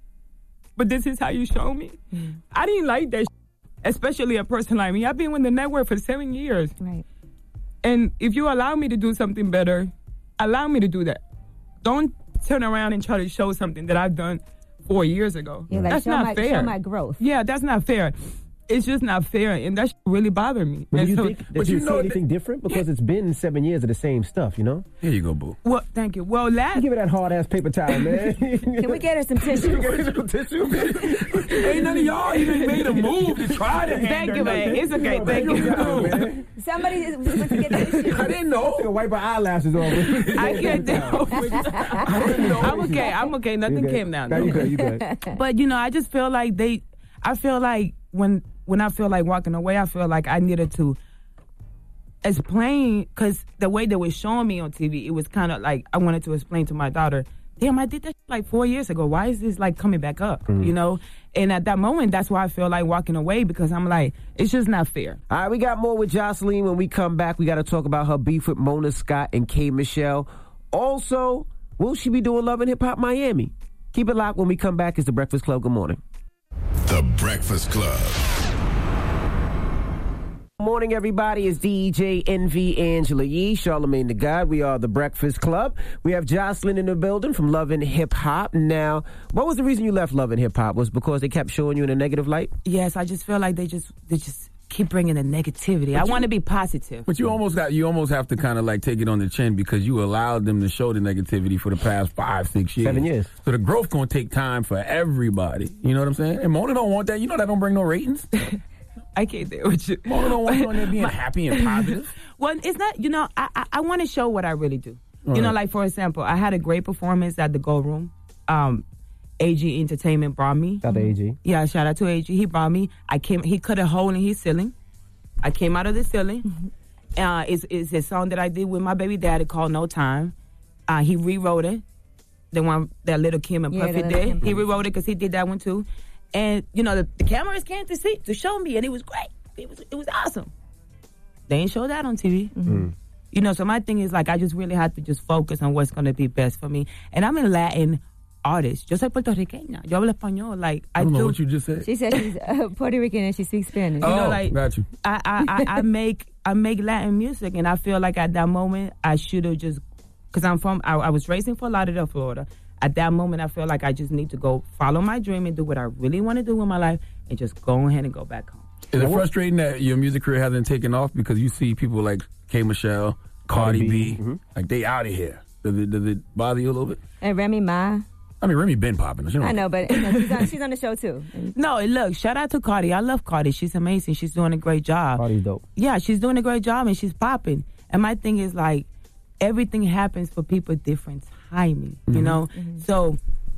Speaker 11: but this is how you show me. Mm. I didn't like that, especially a person like me. I've been with the network for seven years,
Speaker 12: right?
Speaker 11: And if you allow me to do something better, allow me to do that. Don't turn around and try to show something that I've done four years ago.
Speaker 12: You're like,
Speaker 11: that's
Speaker 12: show
Speaker 11: not
Speaker 12: my,
Speaker 11: fair.
Speaker 12: Show my growth.
Speaker 11: Yeah, that's not fair. It's just not fair, and that really bothered me.
Speaker 1: But
Speaker 11: and
Speaker 1: do you
Speaker 11: so,
Speaker 1: think that
Speaker 11: but
Speaker 1: you
Speaker 11: you
Speaker 1: see
Speaker 11: know
Speaker 1: anything
Speaker 11: that,
Speaker 1: different? Because it's been seven years of the same stuff, you know?
Speaker 2: Here you go, boo.
Speaker 11: Well, thank you. Well, last...
Speaker 1: Give me that hard-ass paper towel, man.
Speaker 12: Can we get her some tissue?
Speaker 1: some tissue?
Speaker 2: Ain't none of y'all even made a move to try to
Speaker 11: Thank you, man. It's okay. Thank you.
Speaker 12: Somebody is supposed to get tissue.
Speaker 2: I didn't know.
Speaker 1: To wipe her eyelashes off.
Speaker 11: I can't do I'm okay. I'm okay. Nothing came down.
Speaker 1: No, you good. You good.
Speaker 11: But, you know, I just feel like they... I feel like when... When I feel like walking away, I feel like I needed to explain, because the way they were showing me on T V, it was kind of like I wanted to explain to my daughter, damn, I did that like four years ago. Why is this like coming back up, mm-hmm. you know? And at that moment, that's why I feel like walking away, because I'm like, it's just not fair.
Speaker 1: All right, we got more with Joseline. When we come back, we got to talk about her beef with Mona Scott and K. Michelle. Also, will she be doing Love and Hip Hop Miami? Keep it locked. When we come back, it's The Breakfast Club. Good morning.
Speaker 3: The Breakfast Club.
Speaker 1: Morning, everybody. It's D J Envy, Angela Yee, Charlamagne the God. We are The Breakfast Club. We have Joseline in the building from Love and Hip Hop. Now, what was the reason you left Love and Hip Hop? Was because they kept showing you in a negative light?
Speaker 11: Yes, I just feel like they just they just keep bringing the negativity. But I want to be positive.
Speaker 2: But you almost got you almost have to kind of like take it on the chin, because you allowed them to show the negativity for the past five, six years.
Speaker 1: Seven years.
Speaker 2: So the growth going to take time for everybody. You know what I'm saying? And Mona don't want that. You know that don't bring no ratings.
Speaker 11: I can't deal with you.
Speaker 2: Mona don't want you on there being happy and positive.
Speaker 11: Well, it's not, you know, I I, I want to show what I really do.
Speaker 2: All
Speaker 11: you know,
Speaker 2: right.
Speaker 11: like, for example, I had a great performance at the Gold Room. Um, A G Entertainment brought me.
Speaker 1: Shout out to A G.
Speaker 11: Yeah, shout out to A G. He brought me. I came, he cut a hole in his ceiling. I came out of the ceiling. Mm-hmm. Uh, it's, it's a song that I did with my baby daddy called No Time. Uh, he rewrote it. The one that Little Kim and
Speaker 12: Yeah,
Speaker 11: Puffy
Speaker 12: the Little
Speaker 11: did.
Speaker 12: Kim.
Speaker 11: He rewrote it because he did that one too. And, you know, the, the cameras came to see, to show me, and it was great. It was it was awesome. They ain't show that on T V.
Speaker 12: Mm-hmm.
Speaker 1: Mm.
Speaker 11: You know, so my thing is, like, I just really have to just focus on what's going to be best for me. And I'm a Latin artist. Yo soy puertorriqueña. Yo hablo español. Like, I,
Speaker 2: I don't
Speaker 11: do.
Speaker 2: know what you just said.
Speaker 12: She said she's uh, Puerto Rican and she speaks Spanish.
Speaker 11: You know,
Speaker 2: Oh,
Speaker 11: like,
Speaker 2: got you.
Speaker 11: I, I, I, I make I make Latin music, and I feel like at that moment I should have just, because I'm from, I, I was raised in Fort Lauderdale, Florida. At that moment, I feel like I just need to go follow my dream and do what I really want to do with my life, and just go ahead and go back home.
Speaker 2: Is it frustrating that your music career hasn't taken off because you see people like K. Michelle, Cardi,
Speaker 1: Cardi
Speaker 2: B,
Speaker 1: B. Mm-hmm.
Speaker 2: like they out of here? Does it, does it bother you a little bit?
Speaker 12: And Remy Ma.
Speaker 2: I mean, Remy been popping. She don't-
Speaker 12: I know, but you know, she's, on, she's on the show too.
Speaker 11: No, look, shout out to Cardi. I love Cardi. She's amazing. She's doing a great job.
Speaker 1: Cardi's dope.
Speaker 11: Yeah, she's doing a great job, and she's popping. And my thing is, like, everything happens for people different timing, you
Speaker 2: Mm-hmm.
Speaker 11: know?
Speaker 12: Mm-hmm.
Speaker 11: So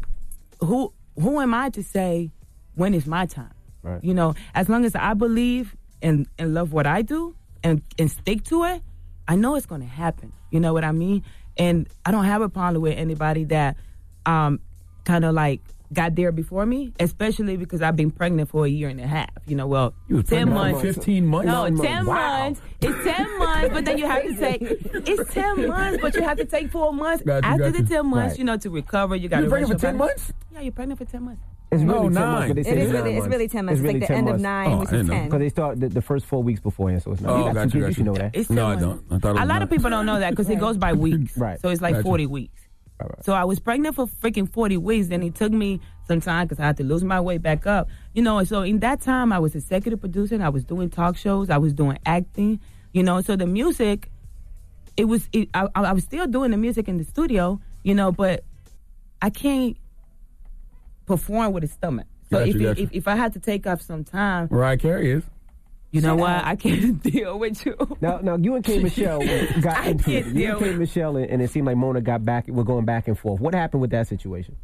Speaker 11: who who am I to say when is my time?
Speaker 1: Right.
Speaker 11: You know, as long as I believe and, and love what I do and, and stick to it, I know it's going to happen. You know what I mean? And I don't have a problem with anybody that um, kind of like got there before me, especially because I've been pregnant for a year and a half. You know, well,
Speaker 2: You was
Speaker 11: ten
Speaker 2: pregnant for
Speaker 11: months,
Speaker 2: fifteen months?
Speaker 11: No,
Speaker 2: Nine
Speaker 11: ten
Speaker 2: months. Wow.
Speaker 11: months. It's ten months, but then you have to take. It's ten months, but you have to take four months
Speaker 2: Got you,
Speaker 11: after
Speaker 2: got
Speaker 11: the
Speaker 2: you.
Speaker 11: ten months.
Speaker 2: Right.
Speaker 11: You know, to recover. You got
Speaker 2: You
Speaker 11: to
Speaker 2: pregnant for ten months?
Speaker 11: Yeah, you're pregnant for ten months.
Speaker 13: It's
Speaker 2: No,
Speaker 13: really ten
Speaker 2: nine.
Speaker 13: months, but they say
Speaker 12: It is
Speaker 13: it's
Speaker 12: really-
Speaker 13: nine
Speaker 12: it's
Speaker 13: months.
Speaker 12: really ten months. It's
Speaker 13: really
Speaker 12: like the
Speaker 13: ten
Speaker 12: end of
Speaker 13: months.
Speaker 12: nine, Oh, which I is didn't know. ten.
Speaker 13: Because they start the, the first four weeks beforehand, so it's not.
Speaker 2: Oh,
Speaker 13: you got
Speaker 2: got
Speaker 13: two
Speaker 2: you,
Speaker 13: kids,
Speaker 2: got
Speaker 13: you
Speaker 2: you.
Speaker 13: know that.
Speaker 11: It's
Speaker 2: No,
Speaker 11: ten
Speaker 2: I
Speaker 11: months.
Speaker 2: don't. I thought it
Speaker 11: A
Speaker 2: was
Speaker 11: lot
Speaker 2: nine.
Speaker 11: of people don't know that because it goes by weeks.
Speaker 13: Right.
Speaker 11: So it's like
Speaker 2: Gotcha.
Speaker 11: forty weeks. So I was pregnant for freaking forty weeks. Then it took me some time because I had to lose my weight back up. You know, so in that time, I was executive producing. I was doing talk shows. I was doing acting. You know, so the music, it was, it, I, I was still doing the music in the studio, you know, but I can't perform with a stomach. So
Speaker 2: Gotcha,
Speaker 11: if, it,
Speaker 2: gotcha.
Speaker 11: if if I had to take off some time,
Speaker 2: Mariah Carey is.
Speaker 11: you know
Speaker 12: Shut
Speaker 11: what?
Speaker 12: up.
Speaker 11: I can't deal with you.
Speaker 13: Now, now you and K. Michelle got
Speaker 11: I
Speaker 13: into it.
Speaker 11: can't
Speaker 13: You
Speaker 11: deal
Speaker 13: and K.
Speaker 11: with-
Speaker 13: Michelle, and it seemed like Mona got back. We're going back and forth. What happened with that situation?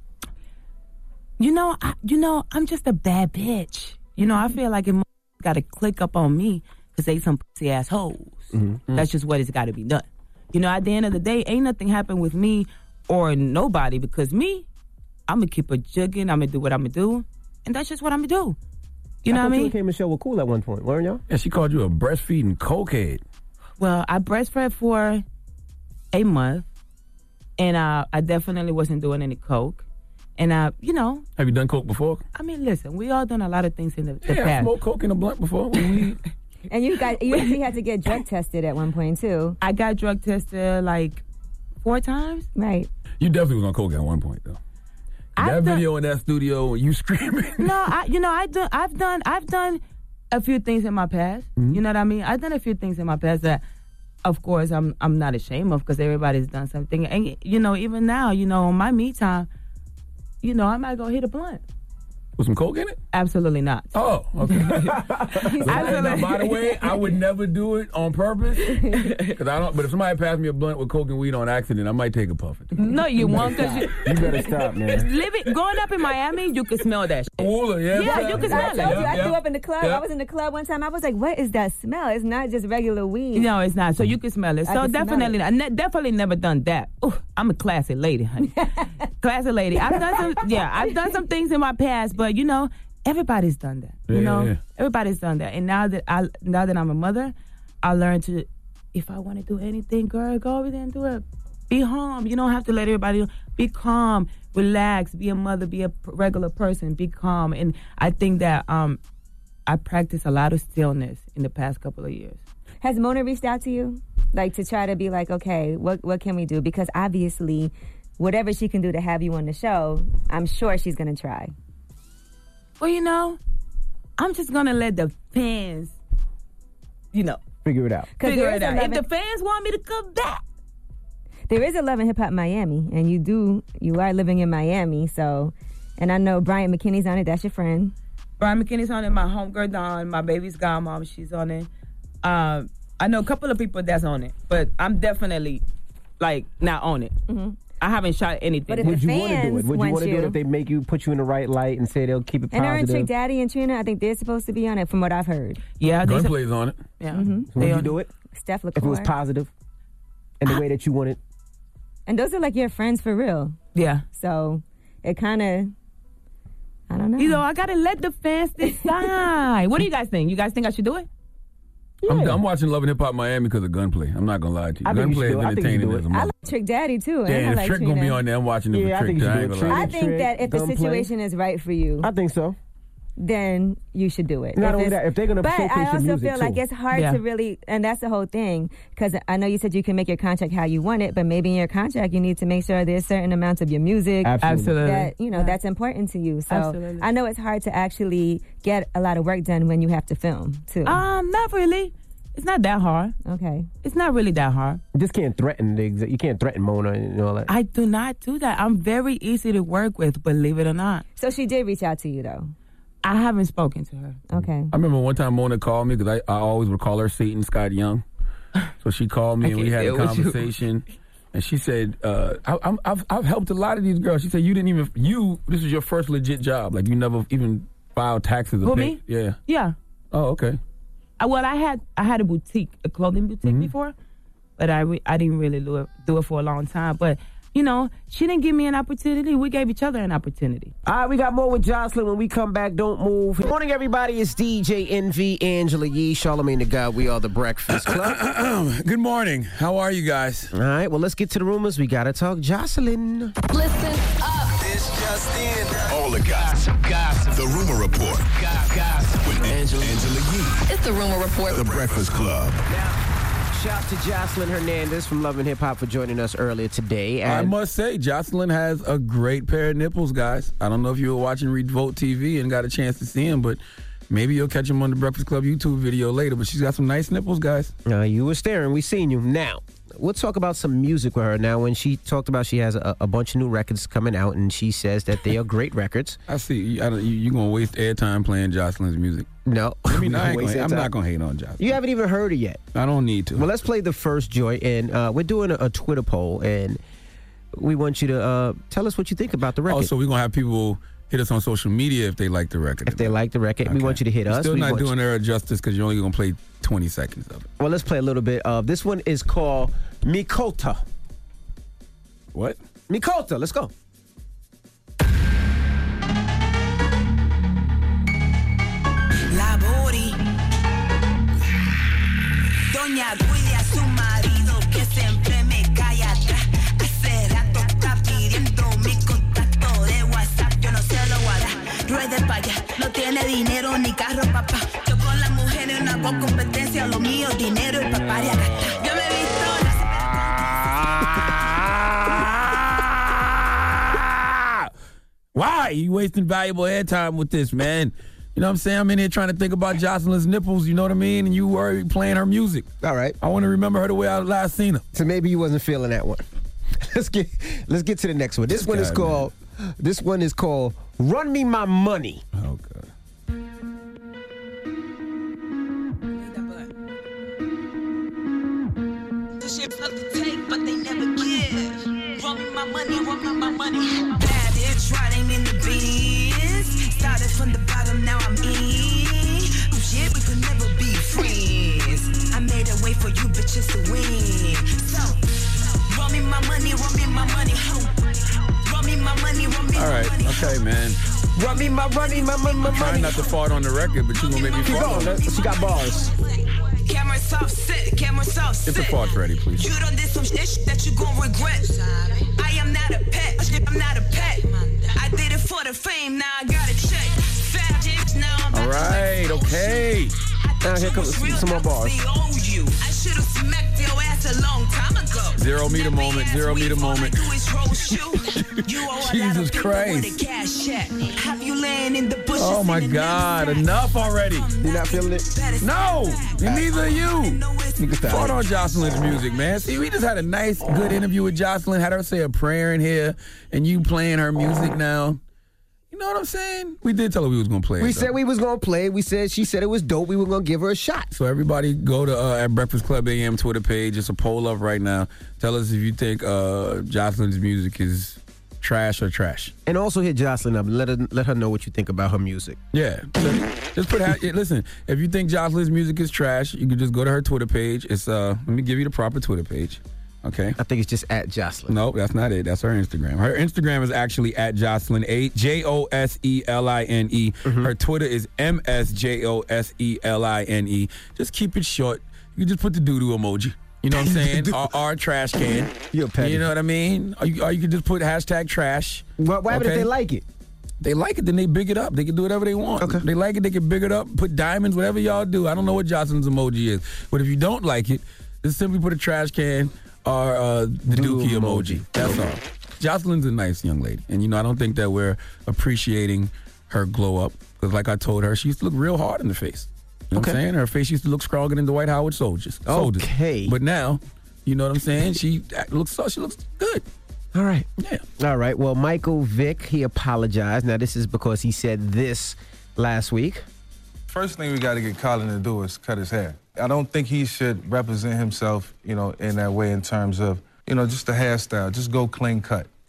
Speaker 11: You know, I, you know, I'm just a bad bitch. You know, I feel like it got to click up on me because they some pussy ass hoes.
Speaker 13: Mm-hmm.
Speaker 11: That's just what it's got to be done. You know, at the end of the day, ain't nothing happen with me or nobody because me, I'm gonna keep it jugging. I'm gonna do what I'm gonna do, and that's just what I'm gonna do. You know
Speaker 13: I
Speaker 11: what I
Speaker 13: thought You
Speaker 11: mean?
Speaker 13: and K. Michelle were cool at one point, weren't y'all?
Speaker 2: Yeah, she called you a breastfeeding cokehead.
Speaker 11: Well, I breastfed for a month, and uh, I definitely wasn't doing any coke. And uh, you know,
Speaker 2: Have you done coke before?
Speaker 11: I mean, listen, we all done a lot of things in the, the
Speaker 2: Yeah, I
Speaker 11: past.
Speaker 2: smoked coke in a blunt before. We,
Speaker 12: And you got you actually had to get drug tested at one point too.
Speaker 11: I got drug tested like four times.
Speaker 12: Right.
Speaker 2: you definitely was on coke at one point, though.
Speaker 11: I've
Speaker 2: that
Speaker 11: done-
Speaker 2: video in that studio, you screaming.
Speaker 11: No, I, you know, I do, I've done, I've done a few things in my past.
Speaker 2: Mm-hmm.
Speaker 11: You know what I mean? I've done a few things in my past that, of course, I'm, I'm not ashamed of because everybody's done something. And you know, even now, you know, on my me time, you know, I might go hit a blunt.
Speaker 2: With some coke in it?
Speaker 11: Absolutely not.
Speaker 2: Oh, okay. Now, by the way, I would never do it on purpose. Cause I don't. But if somebody passed me a blunt with coke and weed on accident, I might take a puff.
Speaker 11: No, you won't because you,
Speaker 13: You better stop, man.
Speaker 11: living, growing up in Miami, you can smell that shit.
Speaker 2: Ooh, yeah,
Speaker 11: Yeah, you can
Speaker 12: I
Speaker 11: smell
Speaker 12: told
Speaker 11: it.
Speaker 12: you, I
Speaker 2: Yep,
Speaker 12: grew
Speaker 2: yep.
Speaker 12: up in the club.
Speaker 2: Yep.
Speaker 12: I was in the club one time. I was like, "What is that smell? It's not just regular weed."
Speaker 11: No, it's not. So you can smell it.
Speaker 12: I
Speaker 11: So
Speaker 12: can smell
Speaker 11: definitely,
Speaker 12: it.
Speaker 11: I ne- definitely never done that. Ooh, I'm a classy lady, honey. Classy lady. I've done some, yeah, I've done some things in my past, but you know, everybody's done that. You
Speaker 2: Yeah,
Speaker 11: know,
Speaker 2: yeah.
Speaker 11: everybody's done that. And now that I, now that I'm a mother, I learned to, if I want to do anything, girl, go over there and do it. Be calm. You don't have to let everybody know. Be calm, relax, be a mother, be a p- regular person, be calm. And I think that um, I practice a lot of stillness in the past couple of years.
Speaker 12: Has Mona reached out to you, like to try to be like, okay, what what can we do? Because obviously, whatever she can do to have you on the show, I'm sure she's gonna try.
Speaker 11: Well, you know, I'm just gonna let the fans, you know,
Speaker 13: Figure it out.
Speaker 11: figure
Speaker 12: there
Speaker 11: it
Speaker 12: is
Speaker 11: out.
Speaker 12: eleven
Speaker 11: If the fans want me to come back,
Speaker 12: There is a Love and Hip Hop Miami, and you do you are living in Miami, so. And I know Brian McKinney's on it. That's your friend.
Speaker 11: Brian McKinney's on it. My homegirl Dawn, my baby's godmom, she's on it. Um, I know a couple of people that's on it, but I'm definitely like not on it.
Speaker 12: Mm-hmm.
Speaker 11: I haven't shot anything.
Speaker 12: But if
Speaker 13: Would
Speaker 12: the
Speaker 13: you want to do
Speaker 12: fans
Speaker 13: it? Would you
Speaker 12: want
Speaker 13: want to do
Speaker 12: you-
Speaker 13: it if they make you put you in the right light and say they'll keep it
Speaker 12: And her and
Speaker 13: positive?
Speaker 12: Trick Daddy and Trina, I think they're supposed to be on it, from what I've heard.
Speaker 11: Yeah, they-
Speaker 2: Gunplay's on it.
Speaker 11: Yeah.
Speaker 12: Mm-hmm.
Speaker 13: So would you do it
Speaker 12: Steph
Speaker 13: if it was
Speaker 12: LaCour.
Speaker 13: positive in the way that you wanted?
Speaker 12: And those are like your friends for real.
Speaker 11: Yeah.
Speaker 12: So it kind of, I don't know.
Speaker 11: You know, I gotta let the fans decide. What do you guys think? You guys think I should do it?
Speaker 2: I'm, I'm watching Love and Hip Hop Miami because of Gunplay. I'm not gonna lie to you.
Speaker 13: I think you
Speaker 2: Gunplay
Speaker 13: should
Speaker 2: is
Speaker 13: do it. I think you should
Speaker 2: entertaining
Speaker 13: do
Speaker 2: as a
Speaker 13: it.
Speaker 12: I
Speaker 2: mother.
Speaker 12: like Trick Daddy too. and I
Speaker 2: Damn,
Speaker 12: like
Speaker 2: Trick
Speaker 12: Trina.
Speaker 2: gonna be on there. I'm watching it
Speaker 13: Yeah,
Speaker 2: for
Speaker 13: I
Speaker 2: Trick.
Speaker 13: think you
Speaker 2: too.
Speaker 13: should
Speaker 2: I
Speaker 13: do
Speaker 2: ain't
Speaker 13: it.
Speaker 2: gonna lie.
Speaker 12: I think that if the
Speaker 13: Gunplay.
Speaker 12: situation is right for you,
Speaker 13: I think so.
Speaker 12: then you should do it.
Speaker 13: Not
Speaker 12: If
Speaker 13: only
Speaker 12: it's-
Speaker 13: that, if they're gonna
Speaker 12: but
Speaker 13: showcase
Speaker 12: I
Speaker 13: your
Speaker 12: also
Speaker 13: music,
Speaker 12: feel like
Speaker 13: too.
Speaker 12: it's hard
Speaker 11: Yeah.
Speaker 12: to really, and that's the whole thing. Because I know you said you can make your contract how you want it, but maybe in your contract you need to make sure there's certain amounts of your music
Speaker 11: Absolutely.
Speaker 12: that you know that's important to you. So
Speaker 11: Absolutely.
Speaker 12: I know it's hard to actually get a lot of work done when you have to film too.
Speaker 11: Um, not really. It's not that hard.
Speaker 12: Okay.
Speaker 11: It's not really that hard.
Speaker 13: You just can't threaten the exa- you can't threaten Mona and all that.
Speaker 11: I do not do that. I'm very easy to work with, believe it or not.
Speaker 12: So she did reach out to you though.
Speaker 11: I haven't spoken to her.
Speaker 12: Okay.
Speaker 2: I remember one time Mona called me because I, I always would call her Satan Scott Young. So she called me
Speaker 11: I
Speaker 2: and we
Speaker 11: can't
Speaker 2: had a
Speaker 11: deal with you.
Speaker 2: conversation. And she said, uh, I, I'm, I've, I've helped a lot of these girls. She said, you didn't even, you, this is your first legit job. Like you never even filed taxes. Or
Speaker 11: Who,
Speaker 2: pay-
Speaker 11: me?
Speaker 2: Yeah.
Speaker 11: Yeah.
Speaker 2: Oh, okay.
Speaker 11: Uh, well, I had I had a boutique, a clothing boutique
Speaker 2: Mm-hmm.
Speaker 11: before, but I re- I didn't really do it, do it for a long time. But you know, she didn't give me an opportunity. We gave each other an opportunity.
Speaker 1: All right, we got more with Jocelyn when we come back. Don't move. Good morning, everybody. It's D J Envy, Angela Yee, Charlamagne the God. We are the Breakfast Club.
Speaker 2: Good morning. How are you guys?
Speaker 1: All right, well, let's get to the rumors. We got to talk Jocelyn.
Speaker 14: Listen up. This just in.
Speaker 3: All the gossip.
Speaker 14: Gossip.
Speaker 3: The Rumor Report.
Speaker 14: Gossip. Gossip.
Speaker 3: With Angela, Angela Yee.
Speaker 14: It's the Rumor Report.
Speaker 3: The Breakfast Club.
Speaker 1: Shout out to Jocelyn Hernandez from Love and Hip Hop for joining us earlier today. And
Speaker 2: I must say, Jocelyn has a great pair of nipples, guys. I don't know if you were watching Revolt T V and got a chance to see him, but maybe you'll catch him on the Breakfast Club YouTube video later. But she's got some nice nipples, guys.
Speaker 1: Uh, you were staring. We seen you. Now, we'll talk about some music with her. Now, when she talked about she has a, a bunch of new records coming out, and she says that they are great records.
Speaker 2: I see. I don't, you, you're going to waste airtime playing Jocelyn's music.
Speaker 1: No.
Speaker 2: I mean, I ain't gonna, I'm not going to hate on Jocelyn.
Speaker 1: You haven't even heard it yet.
Speaker 2: I don't need to.
Speaker 1: Well, let's play the first joint, and uh, we're doing a, a Twitter poll, and we want you to uh, tell us what you think about the record.
Speaker 2: Oh, so we're going to have people hit us on social media if they like the record.
Speaker 1: If they like the record,
Speaker 2: okay.
Speaker 1: We want you to hit
Speaker 2: You're
Speaker 1: us.
Speaker 2: Still
Speaker 1: we
Speaker 2: not
Speaker 1: want
Speaker 2: doing
Speaker 1: you...
Speaker 2: her justice because you're only going to play twenty seconds of it.
Speaker 1: Well, let's play a little bit of this. One is called Mikota.
Speaker 2: What?
Speaker 1: Mikota. Let's go.
Speaker 15: La Bori. Doña cuide a su marido que siempre me cae atrás. Hace rato está pidiendo mi contacto de WhatsApp. Yo no se lo voy a dar. Ruede pa' allá. No tiene dinero ni carro, papá. Yo con las mujeres no hago competencia. Lo mío, dinero y papá de acá. Yo me he visto la...
Speaker 2: Why? You wasting valuable airtime with this, man. You know what I'm saying? I'm in here trying to think about Jocelyn's nipples, you know what I mean? And you were playing her music.
Speaker 1: All right.
Speaker 2: I want to remember her the way I last seen her.
Speaker 1: So maybe you wasn't feeling that one. Let's get let's get to the next one. This, this one guy, is called man. This one is called Run Me My Money.
Speaker 2: Oh God.
Speaker 15: Shit up to take, but they never give. Run me my money, run me my money. Bad bitch, right, ain't in the biz. Started from the bottom, now I'm in. Yeah, we could never be friends. I made a way for you bitches to win. So, run me my money, run me my money. Run me my money, run me
Speaker 2: All right,
Speaker 15: my money.
Speaker 2: okay, man.
Speaker 1: Run me my money, my money, my money.
Speaker 2: Trying not to fart on the record, but you gonna make me
Speaker 1: Keep
Speaker 2: fart.
Speaker 1: going. She got bars.
Speaker 15: Camera soft sit, camera soft sit.
Speaker 2: Get the farts ready, please.
Speaker 15: You done did some shit that you gon' regret. I am not a pet, I'm not a pet. I did it for the fame, now I got a check. Fat chicks, now I'm
Speaker 2: All right, okay.
Speaker 1: Now here comes some, some more bars.
Speaker 15: I should have smacked your ass a long time ago.
Speaker 2: Zero meter moment, zero meter moment. Jesus Christ.
Speaker 15: Have you laying in the bushes?
Speaker 2: Oh my God, enough already.
Speaker 1: You not feeling it?
Speaker 2: No, and neither are you. Fart on Jocelyn's music, man. See, we just had a nice, good interview with Jocelyn, had her say a prayer in here, and you playing her music now. You know what I'm saying? We did tell her we was going to play it.
Speaker 1: We
Speaker 2: though.
Speaker 1: said we was going to play it. We said, she said it was dope. We were going to give her a shot.
Speaker 2: So everybody go to uh, at Breakfast Club A M Twitter page. It's a poll up right now. Tell us if you think uh, Jocelyn's music is trash or trash.
Speaker 1: And also hit Jocelyn up and let her, let her know what you think about her music.
Speaker 2: Yeah. Just put ha- listen, if you think Jocelyn's music is trash, you can just go to her Twitter page. It's uh let me give you the proper Twitter page. Okay.
Speaker 1: I think it's just at Jocelyn.
Speaker 2: Nope, that's not it. That's her Instagram. Her Instagram is actually at Jocelyn, A J O S E L I N E. Mm-hmm. Her Twitter is M S J O S E L I N E. Just keep it short. You can just put the doo-doo emoji. You know what I'm saying? or, or a trash can.
Speaker 1: You're petty.
Speaker 2: You know what I mean? Or you, or you can just put hashtag trash.
Speaker 1: What, what happened if they like it?
Speaker 2: They like it, then they big it up. They can do whatever they want. Okay. They like it, they can big it up, put diamonds, whatever y'all do. I don't know what Jocelyn's emoji is. But if you don't like it, just simply put a trash can or uh, the dookie emoji. emoji. That's all. Jocelyn's a nice young lady. And, you know, I don't think that we're appreciating her glow up. Because like I told her, she used to look real hard in the face. You know okay. what I'm saying? Her face used to look stronger than the Dwight Howard soldiers. soldiers.
Speaker 1: Okay.
Speaker 2: But now, you know what I'm saying? She looks so she looks good.
Speaker 1: All right.
Speaker 2: Yeah.
Speaker 1: All right. Well, Michael Vick, he apologized. Now, this is because he said this last week.
Speaker 16: First thing we got to get Colin to do is cut his hair. I don't think he should represent himself, you know, in that way in terms of, you know, just the hairstyle. Just go clean cut.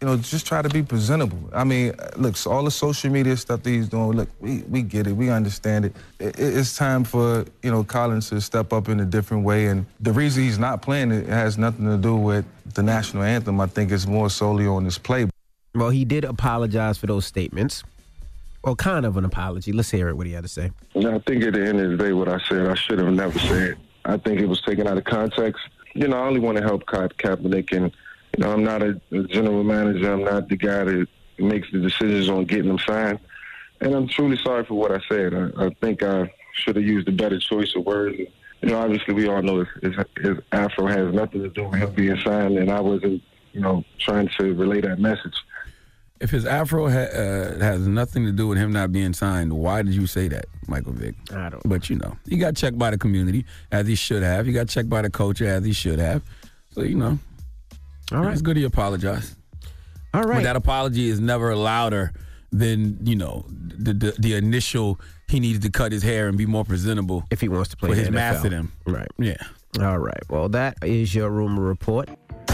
Speaker 16: you know, just try to be presentable. I mean, look, so all the social media stuff that he's doing, look, we, we get it, we understand it. it. It's time for, you know, Collins to step up in a different way. And the reason he's not playing it has nothing to do with the national anthem. I think it's more solely on his play.
Speaker 1: Well, he did apologize for those statements. Well, kind of an apology. Let's hear it, what he had to say.
Speaker 17: I think at the end of the day, what I said, I should have never said. I think it was taken out of context. You know, I only want to help Ka- Kaepernick, and, you know, I'm not a, a general manager. I'm not the guy that makes the decisions on getting them signed. And I'm truly sorry for what I said. I, I think I should have used a better choice of words. You know, obviously we all know his, his, his afro has nothing to do with him being signed, and I wasn't, you know, trying to relay that message.
Speaker 2: If his afro ha- uh, has nothing to do with him not being signed, why did you say that, Michael Vick?
Speaker 1: I don't know.
Speaker 2: But, you know, he got checked by the community, as he should have. He got checked by the coach, as he should have. So, you know. All right. It's good he apologized.
Speaker 1: All right.
Speaker 2: But that apology is never louder than, you know, the, the the initial he needed to cut his hair and be more presentable.
Speaker 1: If he wants to play
Speaker 2: for
Speaker 1: the
Speaker 2: his
Speaker 1: N F L.
Speaker 2: master them.
Speaker 1: Right.
Speaker 2: Yeah.
Speaker 1: All right. Well, that is your rumor report.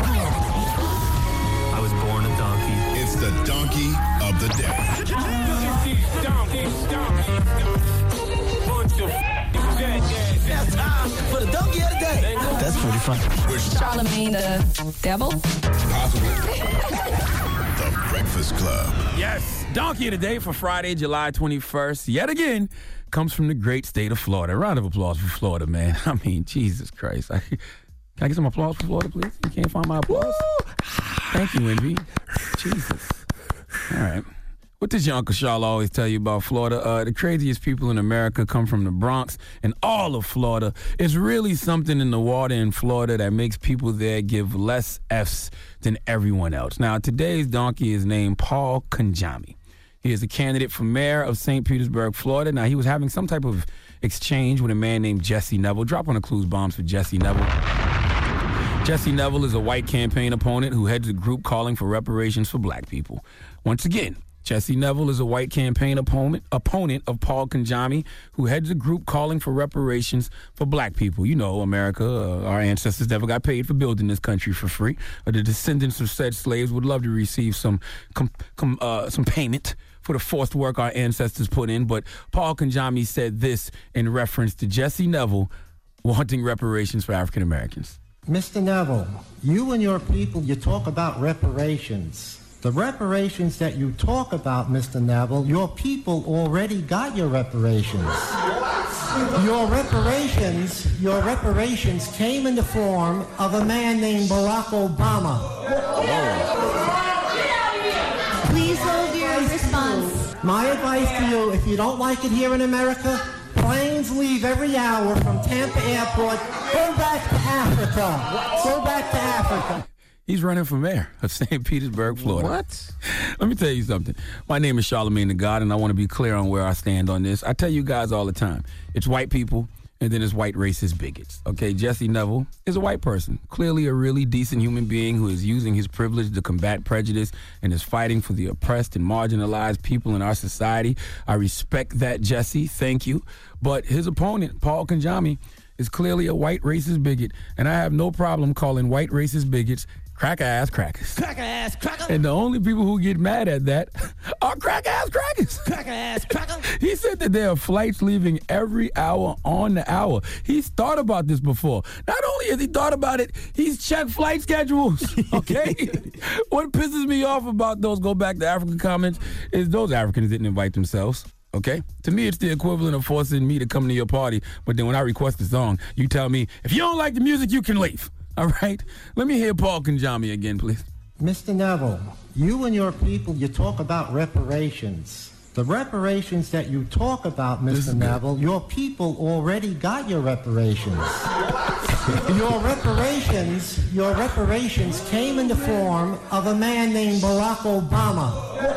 Speaker 3: I was born a donkey. It's the donkey of the
Speaker 14: That's time for the donkey of the day.
Speaker 18: That's pretty fun.
Speaker 19: Charlamagne the devil?
Speaker 3: Possibly. The Breakfast Club.
Speaker 2: Yes. Donkey of the day for Friday, July twenty-first. Yet again, comes from the great state of Florida. A round of applause for Florida, man. I mean, Jesus Christ. I, can I get some applause for Florida, please? You can't find my applause? Thank you, Envy. Jesus. All right. What does your Uncle Charles always tell you about Florida? Uh, the craziest people in America come from the Bronx and all of Florida. It's really something in the water in Florida that makes people there give less F's than everyone else. Now, today's donkey is named Paul Kanjami. He is a candidate for mayor of Saint Petersburg, Florida. Now, he was having some type of exchange with a man named Jesse Neville. Drop on the clues bombs for Jesse Neville. Jesse Neville is a white campaign opponent who heads a group calling for reparations for black people. Once again, Jesse Neville is a white campaign opponent opponent of Paul Kanjami, who heads a group calling for reparations for black people. You know, America, uh, our ancestors never got paid for building this country for free. Uh, the descendants of said slaves would love to receive some com- com- uh, some payment for the forced work our ancestors put in. But Paul Kanjami said this in reference to Jesse Neville wanting reparations for African Americans.
Speaker 20: Mister Neville, you and your people, you talk about reparations. The reparations that you talk about, Mister Neville, your people already got your reparations. Your reparations, your reparations came in the form of a man named Barack Obama.
Speaker 19: Please hold your response.
Speaker 20: My advice to you, if you don't like it here in America, planes leave every hour from Tampa Airport. Go back to Africa. Go back to Africa.
Speaker 2: He's running for mayor of Saint Petersburg, Florida.
Speaker 1: What?
Speaker 2: Let me tell you something. My name is Charlamagne the God, and I want to be clear on where I stand on this. I tell you guys all the time, it's white people, and then it's white racist bigots. Okay, Jesse Neville is a white person, clearly a really decent human being who is using his privilege to combat prejudice and is fighting for the oppressed and marginalized people in our society. I respect that, Jesse. Thank you. But his opponent, Paul Kanjami, is clearly a white racist bigot, and I have no problem calling white racist bigots crack-ass crackers.
Speaker 14: Crack-ass cracker.
Speaker 2: And the only people who get mad at that are crack-ass crackers.
Speaker 14: Crack-ass cracker.
Speaker 2: He said that there are flights leaving every hour on the hour. He's thought about this before. Not only has he thought about it, he's checked flight schedules, okay? What pisses me off about those go back to Africa comments is those Africans didn't invite themselves. Okay? To me, it's the equivalent of forcing me to come to your party, but then when I request a song, you tell me, if you don't like the music, you can leave. All right? Let me hear Paul Kanjami again, please.
Speaker 20: Mister Neville, you and your people, you talk about reparations. The reparations that you talk about, Mister Neville, your people already got your reparations. Your reparations, your reparations came in the form of a man named Barack Obama.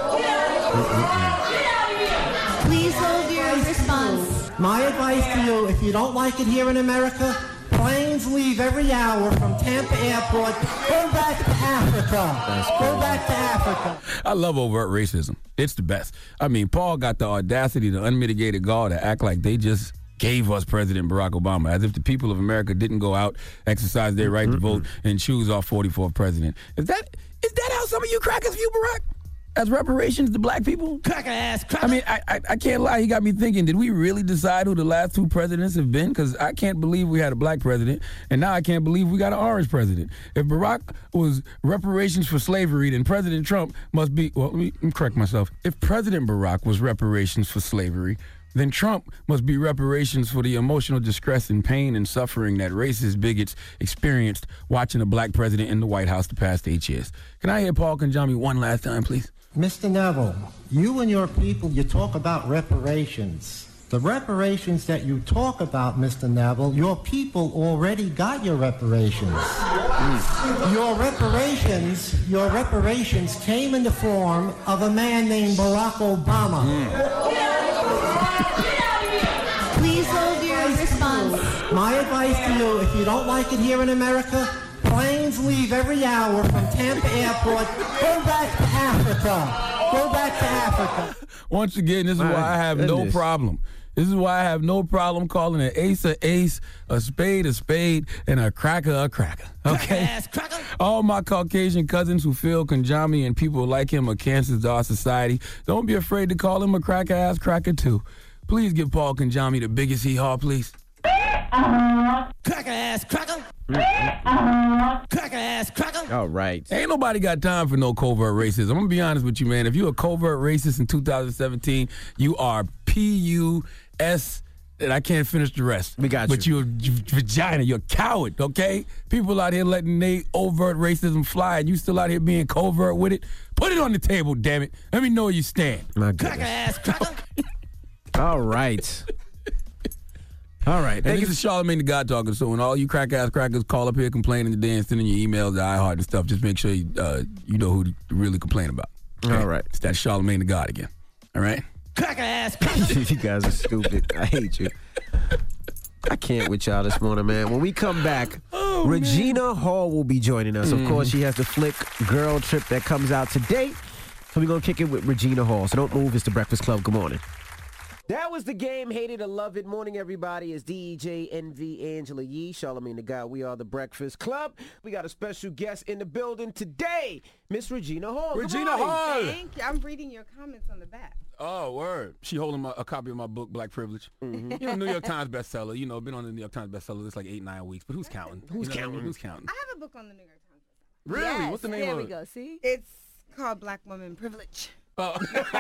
Speaker 19: Please hold your response.
Speaker 20: My advice to you, if you don't like it here in America, planes leave every hour from Tampa Airport. Go back to Africa. Go back to Africa.
Speaker 2: I love overt racism. It's the best. I mean, Paul got the audacity, the unmitigated gall to act like they just gave us President Barack Obama, as if the people of America didn't go out, exercise their right mm-hmm. to vote, and choose our forty-fourth president. Is that is that how some of you crackers view Barack? As reparations to black people?
Speaker 14: Cracker ass, cracker.
Speaker 2: I mean, I, I I can't lie. He got me thinking, did we really decide who the last two presidents have been? Because I can't believe we had a black president, and now I can't believe we got an orange president. If Barack was reparations for slavery, then President Trump must be, well, let me, let me correct myself. If President Barack was reparations for slavery, then Trump must be reparations for the emotional distress and pain and suffering that racist bigots experienced watching a black president in the White House the past eight years. Can I hear Paul Kanjami one last time, please?
Speaker 20: Mister Neville, you and your people, you talk about reparations. The reparations that you talk about, Mister Neville, your people already got your reparations. Mm. Your reparations, your reparations came in the form of a man named Barack Obama. Mm.
Speaker 19: Please hold your response.
Speaker 20: My advice to you, if you don't like it here in America, planes leave every hour from Tampa Airport. Go back to Africa. Go back to Africa.
Speaker 2: Once again, this is
Speaker 1: My
Speaker 2: why I have
Speaker 1: goodness.
Speaker 2: no problem. This is why I have no problem calling an ace a ace, a spade a spade, and a cracker a cracker. Okay?
Speaker 14: Ass cracker.
Speaker 2: All my Caucasian cousins who feel Kanjami and people like him are cancers to our society, don't be afraid to call him a cracker ass cracker too. Please give Paul Kanjami the biggest hee-haw, please.
Speaker 14: Cracker ass cracker. Cracker ass cracker.
Speaker 1: All right.
Speaker 2: Ain't nobody got time for no covert racism. I'm going to be honest with you, man. If you're a covert racist in two thousand seventeen, you are P U S, and I can't finish the rest.
Speaker 1: We got
Speaker 2: but
Speaker 1: you.
Speaker 2: But you're a vagina. You're a coward, okay? People out here letting they overt racism fly, and you still out here being covert with it. Put it on the table, damn it. Let me know where you stand.
Speaker 1: My
Speaker 14: Cracker
Speaker 1: goodness.
Speaker 14: ass cracker.
Speaker 1: All right. All right.
Speaker 2: And
Speaker 1: Thank
Speaker 2: this
Speaker 1: you.
Speaker 2: is Charlamagne the God talking. So when all you crack ass crackers call up here complaining today and sending your emails to iHeart and stuff, just make sure you, uh, you know who to really complain about. Okay?
Speaker 1: All right.
Speaker 2: It's that Charlamagne the God again. All right?
Speaker 14: Cracker ass cracker.
Speaker 1: You guys are stupid. I hate you. I can't with y'all this morning, man. When we come back, oh, Regina man. Hall will be joining us.
Speaker 2: Mm.
Speaker 1: Of course, she has the flick Girl Trip that comes out today. So we're going to kick it with Regina Hall. So don't move. It's the Breakfast Club. Good morning. That was the game. Hate it or love it. Morning, everybody. It's D J N V Angela Yee, Charlamagne the God. We are the Breakfast Club. We got a special guest in the building today, Miss Regina Hall.
Speaker 2: Regina Hall.
Speaker 21: Thank you. I'm reading your comments on the back.
Speaker 2: Oh, word. She holding my, a copy of my book, Black Privilege. Mm-hmm. You know, New York Times bestseller. You know, been on the New York Times bestseller this like eight, nine weeks. But who's counting?
Speaker 1: Who's
Speaker 2: you know,
Speaker 1: counting?
Speaker 2: Who's counting?
Speaker 21: I have a book on the New York Times bestseller.
Speaker 2: Really?
Speaker 21: Yes,
Speaker 2: What's the name
Speaker 21: there
Speaker 2: of
Speaker 21: we
Speaker 2: it?
Speaker 21: go. See? It's called Black Woman Privilege.
Speaker 2: Oh,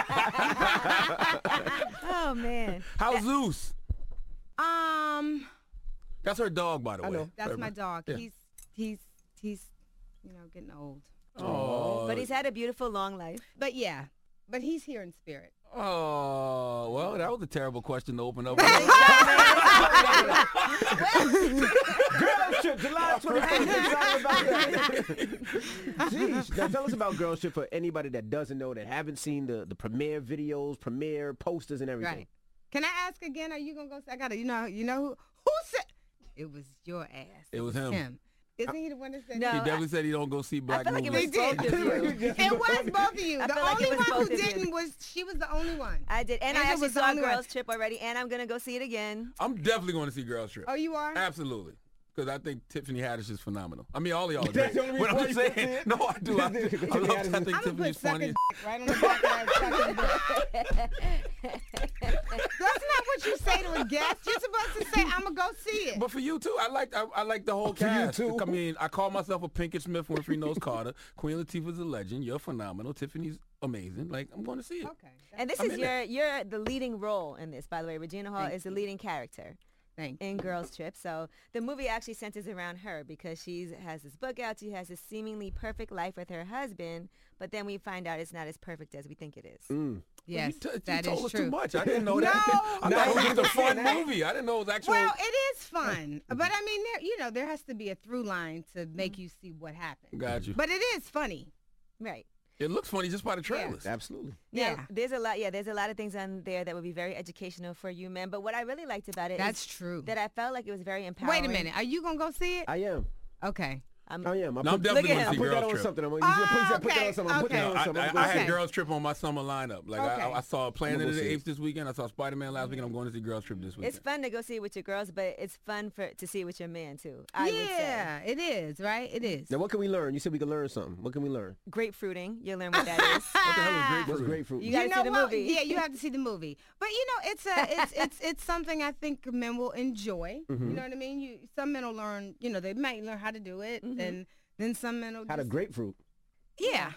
Speaker 12: Oh, man.
Speaker 2: How's Zeus?
Speaker 21: Um,
Speaker 2: That's her dog, by the
Speaker 1: I
Speaker 2: way.
Speaker 1: know.
Speaker 21: that's my dog.
Speaker 2: Yeah.
Speaker 21: He's he's he's you know getting old.
Speaker 2: Oh,
Speaker 12: But he's had a beautiful long life.
Speaker 21: But yeah, but he's here in spirit.
Speaker 2: Oh, well, that was a terrible question to open up.
Speaker 1: Girl Trip, July twenty-first. Jeez. Now tell us about Girl Trip for anybody that doesn't know, that haven't seen the, the premiere videos, premiere posters, and everything.
Speaker 21: Right. Can I ask again? Are you gonna go? I gotta. You know. You know who? Who said? It was your ass.
Speaker 2: It was him.
Speaker 21: Him. Isn't he the one that said?
Speaker 12: No,
Speaker 2: He definitely said he don't go see black
Speaker 12: feel like it
Speaker 2: movies.
Speaker 12: was both of you.
Speaker 21: It was both of you.
Speaker 12: I
Speaker 21: The
Speaker 12: feel like
Speaker 21: only
Speaker 12: it was
Speaker 21: one who
Speaker 12: both of you.
Speaker 21: didn't was she was the only one.
Speaker 12: I did. And I
Speaker 21: Angela
Speaker 12: actually
Speaker 21: was the
Speaker 12: saw
Speaker 21: only one.
Speaker 12: Girls Trip already, and I'm going to go see it again.
Speaker 2: I'm definitely going to see Girls Trip.
Speaker 21: Oh, you are?
Speaker 2: Absolutely. Because I think Tiffany Haddish is phenomenal. I mean, all of y'all are
Speaker 1: That's
Speaker 2: great.
Speaker 1: the only
Speaker 2: But
Speaker 1: reason
Speaker 2: I'm
Speaker 1: why you
Speaker 2: saying,
Speaker 1: can see it?
Speaker 2: no, I do. I, I love. I think
Speaker 21: I'm gonna
Speaker 2: Tiffany's
Speaker 21: put
Speaker 2: funny.
Speaker 21: sucking right on the back of that sucking That's not what you say to a guest. You're supposed to say, "I'm gonna go see it."
Speaker 2: But for you too, I like I, I like the whole
Speaker 1: For you
Speaker 2: cast.
Speaker 1: too.
Speaker 2: I mean, I call myself a Pinkett Smith. Winfrey knows Carter. Queen Latifah's a legend. You're phenomenal. Tiffany's amazing. Like, I'm going to see it.
Speaker 21: Okay.
Speaker 12: And this
Speaker 2: I'm
Speaker 12: is
Speaker 2: in
Speaker 12: your you're the leading role in this, by the way. Regina Hall
Speaker 21: Thank
Speaker 12: is the
Speaker 21: you.
Speaker 12: leading character
Speaker 21: Thank
Speaker 12: in Girls Trip. So the movie actually centers around her because she has this book out. She has this seemingly perfect life with her husband, but then we find out it's not as perfect as we think it is.
Speaker 1: Mm.
Speaker 21: Yes,
Speaker 2: you, t-
Speaker 21: that
Speaker 2: you told
Speaker 21: is
Speaker 2: us
Speaker 21: true.
Speaker 2: too much. I didn't know
Speaker 21: No,
Speaker 2: that. I
Speaker 21: no.
Speaker 2: thought it was just a fun movie. I didn't know it was actual.
Speaker 21: Well, it is fun, but I mean, there you know, there has to be a through line to make you see what happened.
Speaker 2: Got you.
Speaker 21: But it is funny.
Speaker 12: Right.
Speaker 2: It looks funny just by the trailers.
Speaker 1: Absolutely.
Speaker 12: Yeah.
Speaker 21: Yeah.
Speaker 12: There's a lot. Yeah, there's a lot of things on there that would be very educational for you men. But what I really liked about it
Speaker 21: That's
Speaker 12: is
Speaker 21: true.
Speaker 12: that I felt like it was very empowering.
Speaker 21: Wait a minute, are you gonna go see it?
Speaker 1: I am.
Speaker 21: Okay.
Speaker 12: I'm,
Speaker 1: Oh yeah, I'm
Speaker 2: No, I'm definitely
Speaker 12: Look at
Speaker 2: going to
Speaker 12: him.
Speaker 2: see
Speaker 1: put that
Speaker 2: girls
Speaker 1: on
Speaker 2: trip.
Speaker 1: something. I'm gonna
Speaker 21: Oh,
Speaker 1: please put that
Speaker 21: okay,
Speaker 1: on something. I'm putting
Speaker 21: okay.
Speaker 1: that on
Speaker 2: I,
Speaker 1: something.
Speaker 2: I,
Speaker 1: I'm
Speaker 2: I
Speaker 1: gonna
Speaker 2: had
Speaker 1: go
Speaker 2: Girls Trip on my summer lineup. Like
Speaker 21: Okay.
Speaker 2: I, I saw Planet
Speaker 1: I'm
Speaker 2: of
Speaker 1: gonna
Speaker 2: the
Speaker 1: see.
Speaker 2: Apes this weekend. I saw Spider-Man last weekend. I'm going to see Girls Trip this weekend.
Speaker 12: It's fun to go see it with your girls, but it's fun for to see it with your man too. I would say.
Speaker 21: Yeah, it is, right? It is.
Speaker 1: Now, what can we learn? You said we could learn something. What can we learn?
Speaker 12: Grapefruiting, you'll learn what that is.
Speaker 2: What the hell is grapefruit?
Speaker 1: What's grapefruit?
Speaker 12: You gotta
Speaker 21: know
Speaker 12: see the
Speaker 21: what?
Speaker 12: movie.
Speaker 21: Yeah, you have to see the movie. But you know, it's a it's it's it's something I think men will enjoy.
Speaker 1: Mm-hmm.
Speaker 21: You know what I mean? You some men will learn. You know, they might learn how to do it,
Speaker 12: Mm-hmm.
Speaker 21: and then some men will
Speaker 1: How to
Speaker 21: just,
Speaker 1: grapefruit?
Speaker 21: yeah,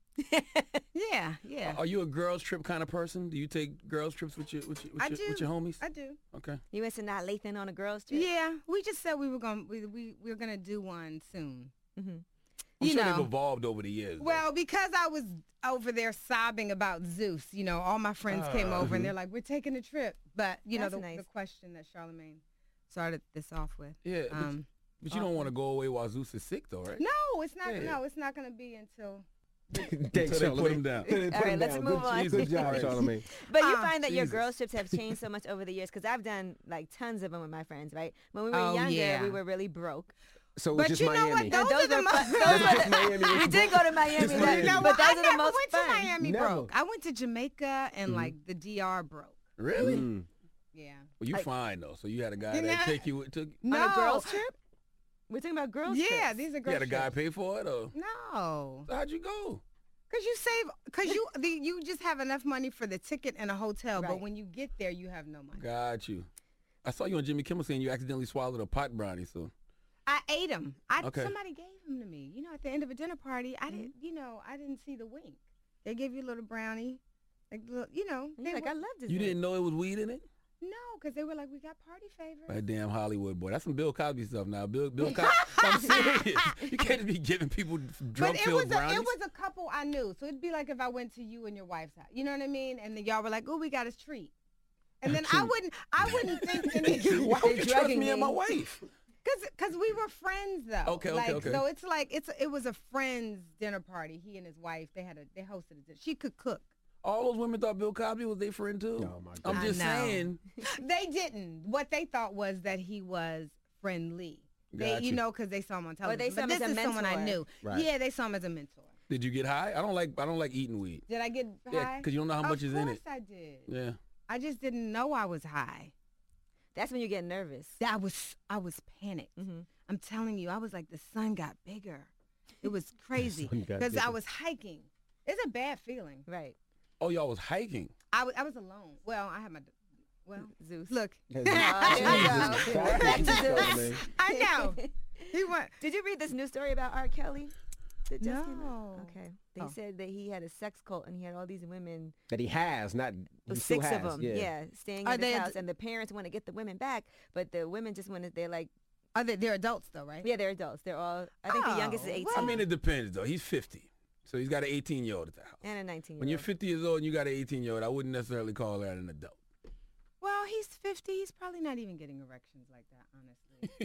Speaker 21: yeah, yeah.
Speaker 2: Are you a girls trip kind of person? Do you take girls trips with your with your, with
Speaker 21: I
Speaker 2: your,
Speaker 21: do.
Speaker 2: with your homies?
Speaker 21: I do.
Speaker 2: Okay.
Speaker 12: You went to not Lathan on a girls trip.
Speaker 21: Yeah, we just said we were going. We we we were gonna do one soon.
Speaker 12: Mm-hmm.
Speaker 2: I'm
Speaker 21: You
Speaker 2: sure
Speaker 21: know.
Speaker 2: they've evolved over the years. though.
Speaker 21: Well, because I was over there sobbing about Zeus, you know, all my friends came over and they're like, "We're taking a trip," but you know,
Speaker 12: That's
Speaker 21: the,
Speaker 12: nice.
Speaker 21: the question that Charlamagne started this off with.
Speaker 2: yeah, but,
Speaker 21: um,
Speaker 2: but you don't want to go away while Zeus is sick, though, right?
Speaker 21: No, it's not.
Speaker 2: Yeah.
Speaker 21: No, it's not going to be until.
Speaker 1: Thanks,
Speaker 2: Until they put
Speaker 1: Charlamagne.
Speaker 2: him down.
Speaker 1: Until they put
Speaker 12: All right,
Speaker 1: him
Speaker 12: let's
Speaker 1: down.
Speaker 12: move
Speaker 1: Good,
Speaker 12: on.
Speaker 1: Good job, Charlamagne.
Speaker 12: But you
Speaker 21: Ah,
Speaker 12: find that your
Speaker 2: Jesus.
Speaker 12: girls trips have changed so much over the years because I've done like tons of them with my friends, right? When we were
Speaker 21: Oh,
Speaker 12: younger,
Speaker 21: yeah.
Speaker 12: we were really broke.
Speaker 1: So it was
Speaker 21: But
Speaker 1: just
Speaker 21: you know
Speaker 1: Miami.
Speaker 21: what? Those,
Speaker 12: And
Speaker 21: are the
Speaker 12: were
Speaker 21: mo-
Speaker 12: fun. Those were the,
Speaker 1: Miami.
Speaker 12: we did go to Miami,
Speaker 1: Just
Speaker 12: that-
Speaker 1: Miami.
Speaker 21: You know
Speaker 12: but
Speaker 21: what?
Speaker 12: those
Speaker 21: I
Speaker 12: are the
Speaker 21: never
Speaker 12: most
Speaker 21: went
Speaker 12: fun.
Speaker 21: to Miami
Speaker 1: Never.
Speaker 21: broke. I went to Jamaica and like the D R broke.
Speaker 2: Really?
Speaker 1: Mm.
Speaker 21: Yeah.
Speaker 2: Well, you
Speaker 12: I-
Speaker 2: fine though. So you had a guy
Speaker 21: You
Speaker 2: that
Speaker 21: know-
Speaker 2: take you took.
Speaker 21: No.
Speaker 12: On a girls trip? We're talking about girls
Speaker 21: Yeah,
Speaker 12: trips.
Speaker 21: these are
Speaker 2: You
Speaker 21: girls.
Speaker 2: had a guy pay for it, or
Speaker 21: No.
Speaker 2: so how'd you go?
Speaker 21: Cause you save, cause you the, you just have enough money for the ticket and a hotel, but
Speaker 12: Right.
Speaker 21: when you get there, you have no money.
Speaker 2: Got you. I saw you on Jimmy Kimmel saying you accidentally swallowed a pot brownie. So
Speaker 21: I ate them. I
Speaker 2: Okay.
Speaker 21: somebody gave them to me. You know, at the end of a dinner party, I didn't. You know, I didn't see the wink. They gave you a little brownie, like little, you know.
Speaker 12: And
Speaker 21: They
Speaker 12: you're like,
Speaker 21: were,
Speaker 12: I love this.
Speaker 2: you didn't know it was weed in it?
Speaker 21: no, because they were like, we got party favors.
Speaker 2: That damn Hollywood boy. That's some Bill Cosby stuff now. Bill Bill Cosby. I'm serious. You can't just be giving people
Speaker 21: But
Speaker 2: drug
Speaker 21: it
Speaker 2: filled
Speaker 21: was a,
Speaker 2: brownies.
Speaker 21: it was a couple I knew, so it'd be like if I went to you and your wife's house. You know what I mean? And then y'all were like, "Oh, we got a treat," and then I wouldn't, I wouldn't think any.
Speaker 2: Why would you trust
Speaker 12: drugging
Speaker 2: me and my
Speaker 12: me.
Speaker 2: wife?
Speaker 21: Cause, cause we were friends though.
Speaker 2: Okay, okay,
Speaker 21: like,
Speaker 2: okay.
Speaker 21: So it's like it's it was a friend's dinner party. He and his wife, they had a they hosted a dinner. She could cook.
Speaker 2: All those women thought Bill Cosby was their friend too.
Speaker 1: Oh, my
Speaker 2: I'm
Speaker 21: I
Speaker 2: just
Speaker 21: know.
Speaker 2: saying.
Speaker 21: They didn't. What they thought was that he was friendly. They,
Speaker 2: Gotcha.
Speaker 21: you know, because they saw him on television.
Speaker 12: they saw
Speaker 21: but
Speaker 12: him
Speaker 21: this
Speaker 12: as a
Speaker 21: is someone I
Speaker 12: mentor.
Speaker 21: knew.
Speaker 1: Right.
Speaker 21: Yeah, they saw him as a mentor.
Speaker 2: Did you get high? I don't like I don't like eating weed.
Speaker 21: Did I get
Speaker 2: Yeah,
Speaker 21: high?
Speaker 2: 'cause you don't know how much
Speaker 21: of
Speaker 2: is in it.
Speaker 21: Of course I did.
Speaker 2: Yeah.
Speaker 21: I just didn't know I was high.
Speaker 12: That's when you get nervous.
Speaker 21: I was I was panicked.
Speaker 12: Mm-hmm.
Speaker 21: I'm telling you, I was like the sun got bigger. It was crazy
Speaker 1: sun got
Speaker 21: because I
Speaker 1: bigger.
Speaker 21: was hiking. It's a bad feeling.
Speaker 12: Right.
Speaker 2: Oh, y'all was hiking.
Speaker 21: I was I was alone. Well, I had my well
Speaker 12: Zeus.
Speaker 21: look.
Speaker 12: Oh, there you go. Back to Zeus.
Speaker 21: I know. He went.
Speaker 12: Did you read this new story about R. Kelly? That just came out?
Speaker 21: No.
Speaker 12: Okay. They
Speaker 21: Oh.
Speaker 12: said that he had a sex cult and he had all these women,
Speaker 1: That he has, not he still
Speaker 12: six
Speaker 1: has.
Speaker 12: of them,
Speaker 1: Yeah.
Speaker 12: yeah, staying
Speaker 21: Are
Speaker 12: in
Speaker 21: they
Speaker 12: his
Speaker 21: ad-
Speaker 12: house. And the parents want to get the women back, but the women just want to, they're like,
Speaker 21: Are they, they're adults though, right?
Speaker 12: yeah, they're adults. They're all, I think the
Speaker 21: Oh,
Speaker 12: youngest is eighteen
Speaker 21: well-
Speaker 2: I mean, it depends though. He's fifty, so he's got an eighteen year old at the house.
Speaker 12: and a nineteen
Speaker 2: When
Speaker 12: year
Speaker 2: you're fifty years old and you got an eighteen year old, I wouldn't necessarily call that an adult.
Speaker 21: Well, he's fifty. He's probably not even getting erections like that, honestly.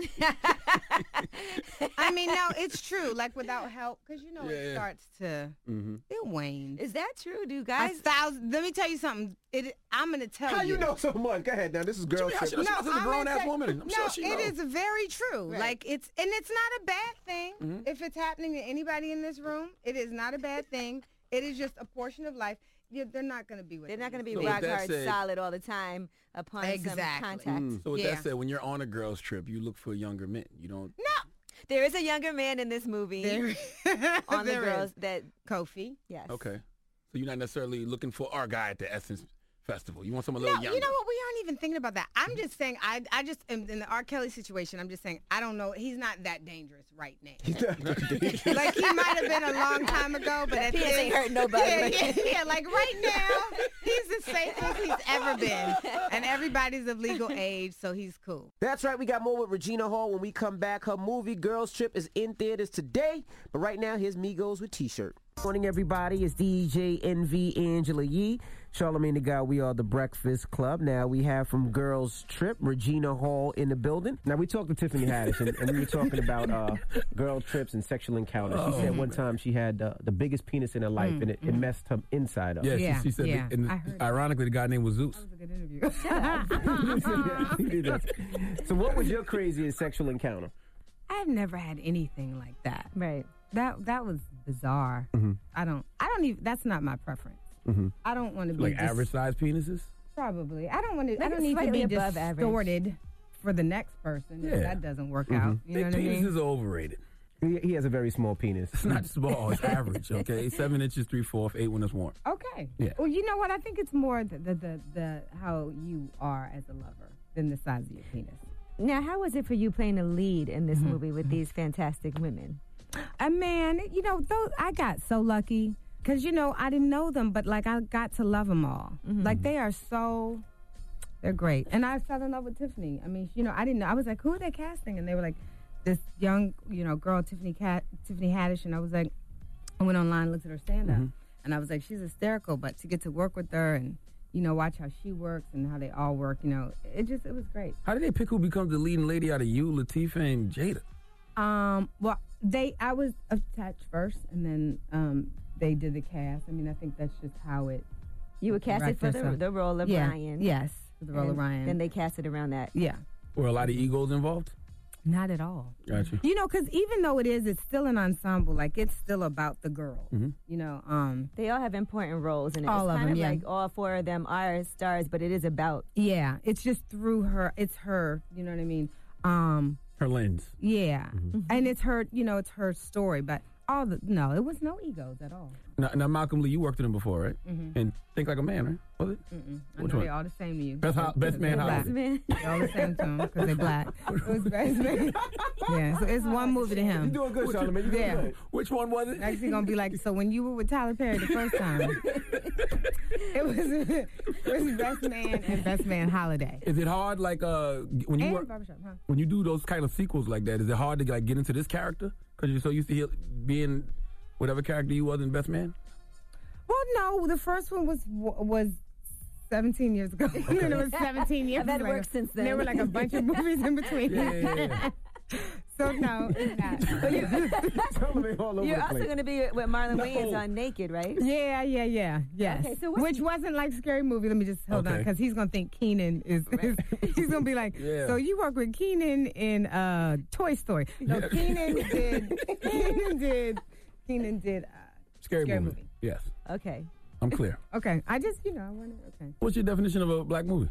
Speaker 21: I mean, no, it's true. Like without help, because you know
Speaker 2: Yeah,
Speaker 21: it
Speaker 2: yeah.
Speaker 21: starts to
Speaker 1: Mm-hmm.
Speaker 21: it wanes.
Speaker 12: Is that true? Do
Speaker 21: A
Speaker 12: guys?
Speaker 21: thousand. Let me tell you something. It. I'm gonna tell
Speaker 1: How
Speaker 21: you.
Speaker 1: you know so much? Go ahead now. This is girl
Speaker 2: mean, how
Speaker 1: trip.
Speaker 2: she know? She's a
Speaker 21: I'm
Speaker 2: grown
Speaker 21: gonna
Speaker 2: ass
Speaker 21: say-
Speaker 2: woman. I'm
Speaker 21: no,
Speaker 2: sure she
Speaker 21: it
Speaker 2: know.
Speaker 21: is very true.
Speaker 12: Right.
Speaker 21: Like it's, and it's not a bad thing
Speaker 2: Mm-hmm.
Speaker 21: if it's happening to anybody in this room. It is not a bad thing. It is just a portion of life. You- They're not going to be with.
Speaker 12: They're not going to be
Speaker 2: So with
Speaker 12: rock
Speaker 2: that
Speaker 12: hard,
Speaker 2: said-
Speaker 12: solid all the time upon
Speaker 21: Exactly.
Speaker 12: some contact.
Speaker 2: So with
Speaker 21: Yeah.
Speaker 2: that said, when you're on a girls trip, you look for younger men. You don't.
Speaker 21: No.
Speaker 12: There is a younger man in this movie
Speaker 21: There,
Speaker 12: on the
Speaker 21: there
Speaker 12: girls
Speaker 21: is.
Speaker 12: that,
Speaker 21: Kofi.
Speaker 12: yes.
Speaker 2: Okay. So you're not necessarily looking for our guy at the Essence Festival. You want someone a
Speaker 21: No,
Speaker 2: little younger.
Speaker 21: you know what? We aren't even thinking about that. I'm just saying. I, I just in, in the R. Kelly situation. I'm just saying. I don't know. He's not that dangerous right now. Like he might have been a long time ago, but at
Speaker 12: P S
Speaker 21: this-
Speaker 12: ain't hurt nobody.
Speaker 21: Yeah, yeah, yeah. Like right now, he's the safest he's ever been, and everybody's of legal age, so he's cool.
Speaker 1: That's right. We got more with Regina Hall when we come back. Her movie Girls Trip is in theaters today. But right now, here's Migos with T-shirt. Morning, everybody. It's D J N V Angela Yee. Charlamagne the Guy. We are the Breakfast Club. Now, we have from Girls Trip, Regina Hall in the building. Now, we talked to Tiffany Haddish, and, and we were talking about uh, girl trips and sexual encounters. She
Speaker 2: Oh,
Speaker 1: said one
Speaker 2: man.
Speaker 1: time she had uh, the biggest penis in her life, and it, it messed her inside up.
Speaker 2: Yeah,
Speaker 21: Yeah,
Speaker 2: she, she said.
Speaker 21: yeah,
Speaker 2: that- and
Speaker 21: I heard
Speaker 2: ironically, the guy name was Zeus.
Speaker 21: That was a good interview.
Speaker 1: She did that. So what was your craziest sexual encounter?
Speaker 21: I've never had anything like that.
Speaker 12: Right.
Speaker 21: That that was bizarre.
Speaker 2: Mhm.
Speaker 21: I don't. I don't even. That's not my preference.
Speaker 2: Mm-hmm.
Speaker 21: I don't want to be
Speaker 2: Like
Speaker 21: dis-
Speaker 2: average size penises?
Speaker 21: Probably. I don't want to. I
Speaker 12: Maybe
Speaker 21: don't need to
Speaker 12: slightly
Speaker 21: be
Speaker 12: above average.
Speaker 21: distorted for the next person.
Speaker 2: Yeah.
Speaker 21: If that doesn't work
Speaker 2: Mhm.
Speaker 21: out. You
Speaker 2: Big
Speaker 21: know what I mean?
Speaker 2: penises are overrated.
Speaker 13: He, he has a very small penis.
Speaker 2: It's not small, it's average, okay? Seven inches, three fourths, eight when it's warm.
Speaker 21: Okay.
Speaker 2: Yeah.
Speaker 21: Well, you know what? I think it's more the the, the the how you are as a lover than the size of your penis.
Speaker 12: Now, how was it for you playing a lead in this
Speaker 21: Mhm.
Speaker 12: movie with these fantastic women?
Speaker 21: Uh, man, you know, those, I got so lucky because, you know, I didn't know them, but, like, I got to love them all.
Speaker 12: Mm-hmm.
Speaker 21: Like, they are so, they're great. And I fell in love with Tiffany. I mean, you know, I didn't know. I was like, who are they casting? And they were like, this young, you know, girl, Tiffany Cat, Tiffany Haddish. And I was like, I went online and looked at her stand-up.
Speaker 2: Mhm.
Speaker 21: And I was like, she's hysterical, but to get to work with her and, you know, watch how she works and how they all work, you know, it just, it was great.
Speaker 2: How did they pick who becomes the leading lady out of you, Latifah, and Jada?
Speaker 21: Um, well, they I was attached first, and then um, they did the cast. I mean, I think that's just how it.
Speaker 12: You were casted for the,
Speaker 21: So-
Speaker 12: the role of
Speaker 21: Yeah,
Speaker 12: Ryan.
Speaker 21: Yes, for the role of
Speaker 12: And
Speaker 21: Ryan.
Speaker 12: Then they casted around that.
Speaker 21: Yeah,
Speaker 2: Were a lot of egos involved?
Speaker 21: not at all.
Speaker 2: Gotcha.
Speaker 21: You know, because even though it is, it's still an ensemble. Like it's still about the girl.
Speaker 2: Mhm.
Speaker 21: You know, um,
Speaker 12: They all have important roles in it.
Speaker 21: All
Speaker 12: it's
Speaker 21: of
Speaker 12: kind
Speaker 21: them,
Speaker 12: of
Speaker 21: yeah.
Speaker 12: like all four of them are stars, but it is about.
Speaker 21: yeah, it's just through her. It's her. You know what I mean? Um,
Speaker 2: Her lens.
Speaker 21: yeah, and it's her. You know, it's her story. But all the no, it was no egos at all.
Speaker 2: Now, now Malcolm Lee, you worked with him before, right?
Speaker 21: Mhm.
Speaker 2: And Think Like a Man, right? Was it?
Speaker 21: Mm-mm. I
Speaker 2: Which
Speaker 21: know
Speaker 2: one?
Speaker 21: they all the same to you.
Speaker 2: Best ho- best man
Speaker 21: They're black.
Speaker 2: holiday.
Speaker 21: They all the same to him because they're black. It was best man. Yeah, so it's one movie to him.
Speaker 13: You doing good, Charlamagne. You doing
Speaker 21: Yeah.
Speaker 13: good.
Speaker 2: Which one was it?
Speaker 21: Actually, gonna be like, so when you were with Tyler Perry the first time, it was it was Best Man and Best Man Holiday.
Speaker 2: Is it hard, like, uh, when you
Speaker 21: And
Speaker 2: work,
Speaker 21: Barbershop, huh?
Speaker 2: when you do those kind of sequels like that, is it hard to, like, get into this character? Because you're so used to he- being whatever character you was in Best Man?
Speaker 21: Well, no, the first one was was seventeen years ago. And then it was seventeen years.
Speaker 12: I've had
Speaker 21: later.
Speaker 12: work since then.
Speaker 21: There were like a bunch of movies in between.
Speaker 2: Yeah, yeah, yeah.
Speaker 21: So no, it's not.
Speaker 13: Charlamagne all over
Speaker 12: You're
Speaker 13: the
Speaker 12: also
Speaker 13: place.
Speaker 12: going to be with Marlon
Speaker 2: No.
Speaker 12: Wayans on Naked, right?
Speaker 21: Yeah, yeah, yeah, yes.
Speaker 12: Okay, so what's-
Speaker 21: Which wasn't like Scary Movie. Let me just hold on,
Speaker 2: Okay.
Speaker 21: because he's gonna think Keenan is. is he's gonna be like,
Speaker 2: Yeah.
Speaker 21: so you work with Keenan in uh, Toy Story. No,
Speaker 2: Yeah.
Speaker 21: Keenan did. Keenan did. Keenan did. Uh,
Speaker 2: Scary,
Speaker 21: Scary
Speaker 2: movie.
Speaker 21: movie.
Speaker 2: Yes.
Speaker 12: Okay.
Speaker 2: I'm clear.
Speaker 21: okay, I just you know I wanted. Okay,
Speaker 2: What's your definition of a black movie?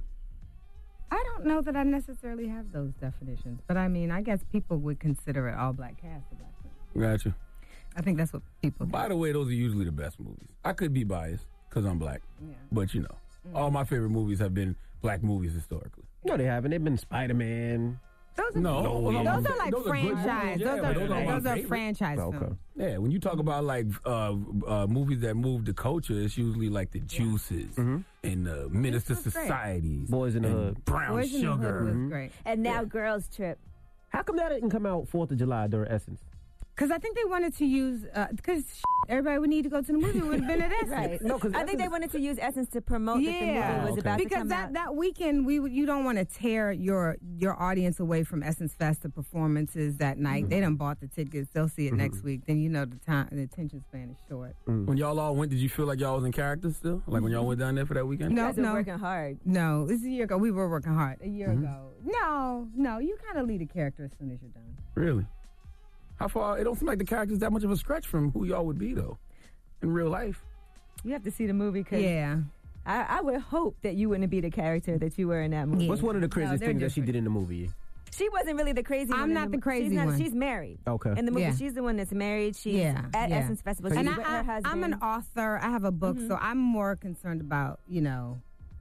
Speaker 21: I don't know that I necessarily have those definitions, but I mean, I guess people would consider it all black cast a black film.
Speaker 2: Gotcha.
Speaker 21: I think that's what people.
Speaker 2: By the way, those are usually the best movies. I could be biased because I'm black,
Speaker 21: Yeah.
Speaker 2: but you know, all my favorite movies have been black movies historically.
Speaker 13: No, they haven't. They've been Spider-Man.
Speaker 21: Those are,
Speaker 2: No,
Speaker 21: those,
Speaker 2: no,
Speaker 21: are
Speaker 2: no.
Speaker 21: like
Speaker 2: Those are good
Speaker 21: franchise.
Speaker 2: movies.
Speaker 21: Those
Speaker 2: Yeah,
Speaker 21: are
Speaker 2: but those are my
Speaker 21: those are
Speaker 2: favorite.
Speaker 21: franchise
Speaker 13: Okay.
Speaker 21: films.
Speaker 2: Yeah, when you talk about like uh, uh, movies that move the culture, it's usually like the Juices and uh, Minister
Speaker 21: was great.
Speaker 2: Societies,
Speaker 13: Boys in the
Speaker 2: and
Speaker 13: Hood.
Speaker 2: Brown
Speaker 21: Boys in the
Speaker 2: Sugar.
Speaker 21: Hood was great.
Speaker 12: And now Girls Trip.
Speaker 13: How come that didn't come out fourth of July during Essence?
Speaker 21: Because I think they wanted to use because everybody would need to go to the movie. It would have been at Essence.
Speaker 12: Right.
Speaker 13: No, 'cause
Speaker 12: I think they
Speaker 13: Essence-
Speaker 12: wanted to use Essence to promote that the
Speaker 21: Yeah,
Speaker 12: movie was
Speaker 13: okay.
Speaker 12: about to
Speaker 21: because
Speaker 12: come
Speaker 21: that,
Speaker 12: out.
Speaker 21: that weekend we would, you don't want to tear your your audience away from Essence Fest, the performances that night. They done bought the tickets. They'll see it next week. Then you know the time the attention span is short.
Speaker 2: When y'all all went, did you feel like y'all was in character still? Like when y'all went down there for that weekend?
Speaker 12: You
Speaker 21: No,
Speaker 12: guys were
Speaker 21: no.
Speaker 12: working hard.
Speaker 21: No, this is a year ago. We were working hard. A year
Speaker 2: Mm-hmm.
Speaker 21: ago. No, no, you kind of lead a character as soon as you're done.
Speaker 2: Really? How far? It don't seem like the character's that much of a stretch from who y'all would be though, in real life.
Speaker 12: You have to see the movie because
Speaker 21: Yeah.
Speaker 12: I, I would hope that you wouldn't be the character that you were in that movie.
Speaker 13: What's one of the
Speaker 21: No,
Speaker 13: craziest
Speaker 21: they're
Speaker 13: things that she
Speaker 21: different.
Speaker 13: did in the movie?
Speaker 12: She wasn't really the crazy one.
Speaker 21: I'm
Speaker 12: in
Speaker 21: not the
Speaker 12: mo-
Speaker 21: crazy
Speaker 12: she's not,
Speaker 21: one.
Speaker 12: She's married.
Speaker 13: Okay.
Speaker 12: In the movie,
Speaker 21: Yeah.
Speaker 12: she's the one that's married. She's
Speaker 21: Yeah,
Speaker 12: at
Speaker 21: yeah.
Speaker 12: Essence Festival.
Speaker 21: And
Speaker 12: She's
Speaker 21: I,
Speaker 12: with her
Speaker 21: I,
Speaker 12: husband.
Speaker 21: I'm an author. I have a book, so I'm more concerned about you know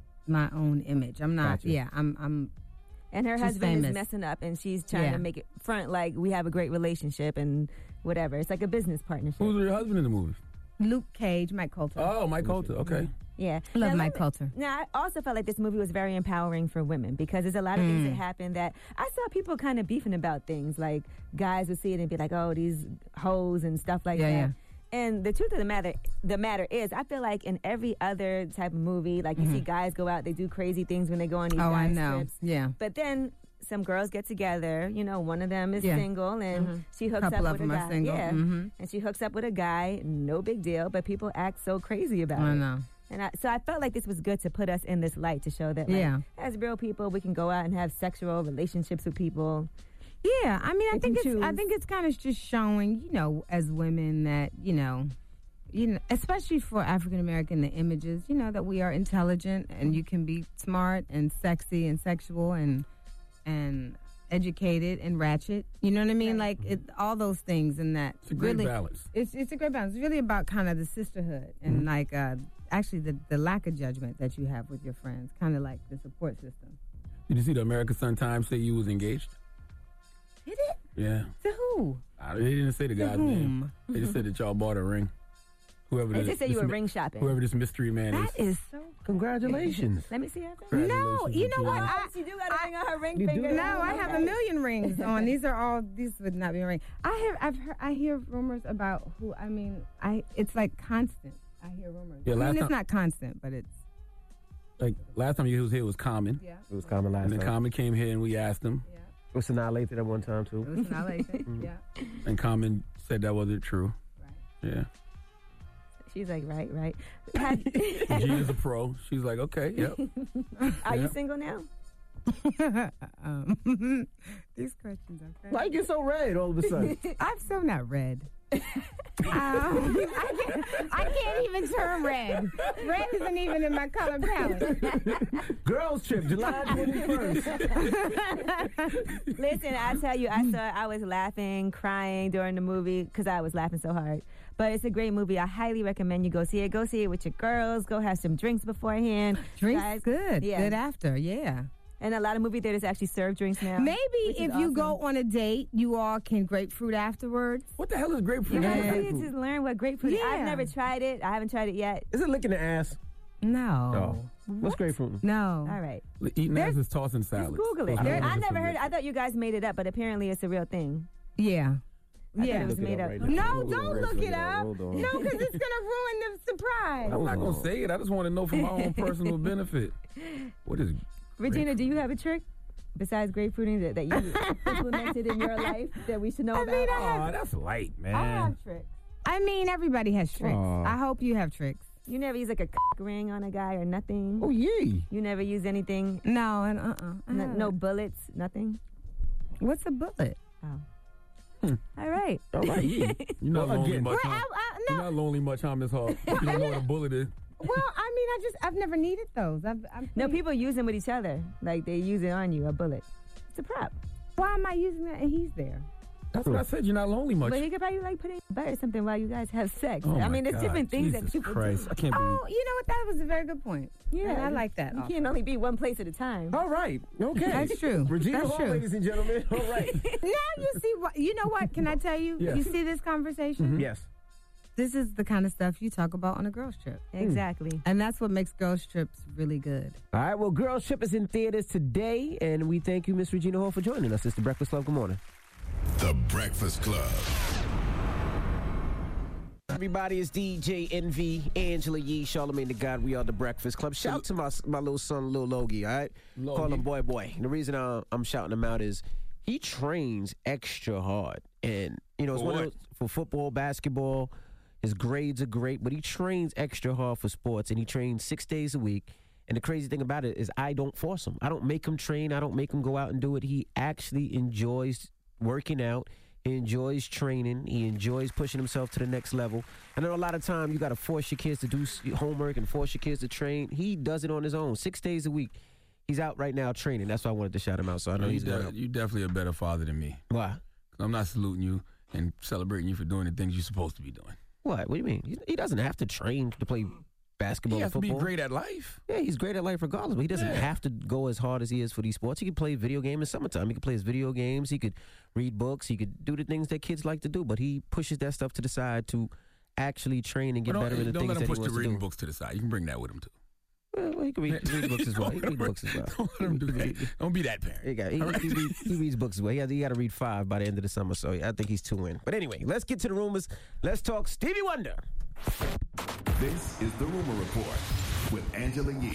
Speaker 21: my own image. I'm not.
Speaker 13: Gotcha.
Speaker 21: Yeah, I'm. I'm.
Speaker 12: And her
Speaker 21: She's
Speaker 12: husband
Speaker 21: famous.
Speaker 12: is messing up, and she's trying
Speaker 21: Yeah.
Speaker 12: to make it front like we have a great relationship and whatever. It's like a business partnership.
Speaker 2: Who's your husband in the movie?
Speaker 21: Luke Cage, Mike Coulter.
Speaker 2: Oh, Mike Coulter. Okay.
Speaker 12: Yeah.
Speaker 21: Love
Speaker 12: Now,
Speaker 21: Mike
Speaker 12: let me-
Speaker 21: Coulter.
Speaker 12: Now, I also felt like this movie was very empowering for women because there's a lot of things
Speaker 21: Mm.
Speaker 12: that happen that I saw people kind of beefing about things. Like guys would see it and be like, "Oh, these hoes" and stuff like
Speaker 21: Yeah,
Speaker 12: that.
Speaker 21: yeah.
Speaker 12: And the truth of the matter, the matter is, I feel like in every other type of movie, like you see guys go out, they do crazy things when they go on these
Speaker 21: Mm-hmm. Oh, I
Speaker 12: guys
Speaker 21: know.
Speaker 12: trips.
Speaker 21: Yeah.
Speaker 12: But then some girls get together. You know, one of them is
Speaker 21: Yeah.
Speaker 12: single, and
Speaker 21: Mhm.
Speaker 12: she hooks
Speaker 21: Couple
Speaker 12: up
Speaker 21: of
Speaker 12: with
Speaker 21: them
Speaker 12: a
Speaker 21: are
Speaker 12: guy.
Speaker 21: single.
Speaker 12: Yeah,
Speaker 21: Mhm.
Speaker 12: and she hooks up with a guy. No big deal, but people act so crazy about
Speaker 21: I
Speaker 12: it.
Speaker 21: know.
Speaker 12: And I, so I felt like this was good to put us in this light to show that, like,
Speaker 21: Yeah.
Speaker 12: as real people, we can go out and have sexual relationships with people.
Speaker 21: Yeah, I mean, I
Speaker 12: They
Speaker 21: think
Speaker 12: can
Speaker 21: it's I
Speaker 12: choose.
Speaker 21: think it's kind of just showing, you know, as women that you know, you know, especially for African American, the images, you know, that we are intelligent and you can be smart and sexy and sexual and and educated and ratchet. You know what I mean? Like it, all those things and that.
Speaker 2: It's a great
Speaker 21: really,
Speaker 2: balance.
Speaker 21: It's it's a great balance. It's really about kind of the sisterhood and
Speaker 2: Mm-hmm.
Speaker 21: like uh, actually the the lack of judgment that you have with your friends, kind of like the support system.
Speaker 2: Did you see the American Sun Times say you was engaged?
Speaker 21: Did it?
Speaker 2: Yeah.
Speaker 21: To who?
Speaker 2: I, they didn't say the
Speaker 21: To
Speaker 2: guy's
Speaker 21: whom?
Speaker 2: name. They just said that y'all bought a ring. Whoever
Speaker 12: They
Speaker 2: this-
Speaker 12: just said
Speaker 2: this
Speaker 12: you were
Speaker 2: mi-
Speaker 12: ring shopping.
Speaker 2: Whoever this mystery man is.
Speaker 21: That is so.
Speaker 13: Congratulations.
Speaker 12: Let me see her.
Speaker 21: No, you know what?
Speaker 12: I,
Speaker 21: I,
Speaker 12: she do got a ring on her ring
Speaker 13: You do?
Speaker 12: finger.
Speaker 21: no, I have a million rings on. These are all. These would not be a ring. I have. I've heard. I hear rumors about who. I mean, I. It's like constant. I hear rumors.
Speaker 2: Yeah,
Speaker 21: I
Speaker 2: last
Speaker 21: mean, it's
Speaker 2: time-
Speaker 21: not constant, but it's.
Speaker 2: Like last time he was here was Common.
Speaker 21: Yeah.
Speaker 13: It was common last
Speaker 2: And then
Speaker 13: time.
Speaker 2: Common came here and we asked him.
Speaker 21: Yeah.
Speaker 13: It was annihilated at one time, too.
Speaker 21: It was annihilation. Yeah.
Speaker 2: And Common said that wasn't true.
Speaker 21: Right.
Speaker 2: Yeah.
Speaker 12: She's like, right, right.
Speaker 2: Gina's a pro. She's like, okay, yep.
Speaker 12: Are you
Speaker 2: Yeah.
Speaker 12: single now?
Speaker 21: um, these questions are.
Speaker 13: Why you get so red all of a sudden?
Speaker 21: I'm so not red. um, I, can't, I can't even turn red. Red isn't even in my color palette.
Speaker 13: Girls trip, July twenty-first.
Speaker 12: Listen, I tell you, I saw. I was laughing, crying during the movie because I was laughing so hard. But it's a great movie. I highly recommend you go see it. Go see it with your girls. Go have some drinks beforehand.
Speaker 21: Drinks
Speaker 12: Guys,
Speaker 21: good.
Speaker 12: Yeah.
Speaker 21: Good after. Yeah.
Speaker 12: And a lot of movie theaters actually serve drinks now.
Speaker 21: Maybe
Speaker 12: which is
Speaker 21: if you
Speaker 12: awesome.
Speaker 21: go on a date, you all can grapefruit afterwards.
Speaker 2: What the hell is grapefruit?
Speaker 12: You
Speaker 21: Yeah.
Speaker 12: guys need to learn what grapefruit is.
Speaker 21: Yeah.
Speaker 12: I've never tried it. I haven't tried it yet.
Speaker 13: Is it licking the ass?
Speaker 21: No.
Speaker 13: Oh. What's grapefruit?
Speaker 21: No.
Speaker 12: All right.
Speaker 2: Eating ass is tossing salads.
Speaker 12: Google it.
Speaker 2: I don't know
Speaker 12: I
Speaker 2: if it's
Speaker 12: never
Speaker 2: a
Speaker 12: heard.
Speaker 2: real-
Speaker 12: I thought you guys made it up, but apparently it's a real thing.
Speaker 21: Yeah.
Speaker 12: I
Speaker 21: Yeah.
Speaker 12: thought it was
Speaker 13: Look it
Speaker 12: made
Speaker 13: up
Speaker 12: up.
Speaker 13: right now.
Speaker 21: No,
Speaker 13: Hold on,
Speaker 21: don't
Speaker 13: let's
Speaker 21: look
Speaker 13: look
Speaker 21: it
Speaker 13: it up.
Speaker 21: up.
Speaker 13: Hold on.
Speaker 21: No, because it's going to ruin the surprise.
Speaker 2: I'm not going to say it. I just want to know for my own personal benefit. What is
Speaker 12: Regina, do you have a trick besides grapefruiting that, that you implemented in your life that we should know
Speaker 21: I
Speaker 12: about?
Speaker 21: mean, I have,
Speaker 2: Oh, that's light, man.
Speaker 12: I have tricks.
Speaker 21: I mean, everybody has tricks.
Speaker 2: Aw.
Speaker 21: I hope you have tricks.
Speaker 12: You never use like a cock ring on a guy or nothing.
Speaker 13: Oh, yeah.
Speaker 12: You never use anything.
Speaker 21: No, and uh-uh.
Speaker 12: No, no bullets, nothing.
Speaker 21: What's a bullet?
Speaker 12: Oh. All right.
Speaker 13: All right, yeah.
Speaker 2: You're not
Speaker 13: Well,
Speaker 2: lonely
Speaker 13: again.
Speaker 2: much,
Speaker 21: Well,
Speaker 2: huh?
Speaker 21: I, I,
Speaker 2: You're
Speaker 21: no.
Speaker 2: not lonely much, huh, Miss Hall? You don't know what a bullet is.
Speaker 21: Well, I mean, I just I've never needed those. I've, I'm
Speaker 12: No,
Speaker 21: pretty-
Speaker 12: people use them with each other. Like they use it on you, a bullet. It's a prop.
Speaker 21: Why am I using that? And he's there.
Speaker 2: That's what I said. You're not lonely much.
Speaker 12: But he could probably like put it in your butt or something while you guys have sex.
Speaker 2: Oh
Speaker 12: I
Speaker 2: my
Speaker 12: mean, there's
Speaker 2: God.
Speaker 12: different things
Speaker 2: Jesus
Speaker 12: that people
Speaker 2: Christ.
Speaker 12: do.
Speaker 2: I can't believe
Speaker 21: Oh, you know what? That was a very good point.
Speaker 12: Yeah,
Speaker 21: And I like that.
Speaker 12: You
Speaker 21: offer.
Speaker 12: can't only be one place at a time.
Speaker 13: All right. Okay.
Speaker 21: That's true.
Speaker 13: Regina
Speaker 21: That's
Speaker 13: Hall,
Speaker 21: true.
Speaker 13: ladies and gentlemen. All right.
Speaker 21: Now you see what you know. What can I tell you?
Speaker 13: Yes.
Speaker 21: You see this conversation?
Speaker 13: Yes.
Speaker 21: This is the kind of stuff you talk about on a girls trip,
Speaker 12: Exactly.
Speaker 21: and that's what makes girls trips really good.
Speaker 13: All right. Well, Girls Trip is in theaters today, and we thank you, Miss Regina Hall, for joining us. It's the Breakfast Club. Good morning.
Speaker 3: The Breakfast Club.
Speaker 1: Everybody, it's D J Envy, Angela Yee, Charlamagne the God. We are the Breakfast Club. Shout out to my my little son, Lil Logie, all right?
Speaker 2: Logie.
Speaker 1: Call him Boy Boy. The reason I, I'm shouting him out is he trains extra hard. And, you know, it's
Speaker 2: For
Speaker 1: one
Speaker 2: what?
Speaker 1: of those, for football, basketball. His grades are great, but he trains extra hard for sports, and he trains six days a week. And the crazy thing about it is I don't force him. I don't make him train. I don't make him go out and do it. He actually enjoys working out. He enjoys training. He enjoys pushing himself to the next level. I know a lot of time you got to force your kids to do s- homework and force your kids to train. He does it on his own. Six days a week. He's out right now training. That's why I wanted to shout him out. So I know
Speaker 2: you
Speaker 1: he's going
Speaker 2: de-
Speaker 1: out.
Speaker 2: you definitely a better father than me.
Speaker 1: Why?
Speaker 2: 'Cause I'm not saluting you and celebrating you for doing the things you're supposed to be doing.
Speaker 1: What? What do you mean? He- He doesn't have to train to play basketball
Speaker 2: He
Speaker 1: or
Speaker 2: has to be
Speaker 1: football.
Speaker 2: great at life.
Speaker 1: Yeah, he's great at life regardless, but he doesn't
Speaker 2: Yeah.
Speaker 1: have to go as hard as he is for these sports. He could play video games in summertime. He could play his video games. He could read books. He could do the things that kids like to do, but he pushes that stuff to the side to actually train and get
Speaker 2: But
Speaker 1: better in the
Speaker 2: don't
Speaker 1: things
Speaker 2: let him
Speaker 1: that he
Speaker 2: push the
Speaker 1: wants to
Speaker 2: reading
Speaker 1: do.
Speaker 2: books to the side. You can bring that with him, too.
Speaker 1: Well, well, he can read, read books as well. He can read books as well.
Speaker 2: Don't let him do that. Don't be that parent.
Speaker 1: He, got, he, he, read, he reads books as well. He, has, he got to read five by the end of the summer, so I think he's two in. But anyway, let's get to the rumors. Let's talk Stevie Wonder.
Speaker 3: This is the Rumor Report with Angela Yee.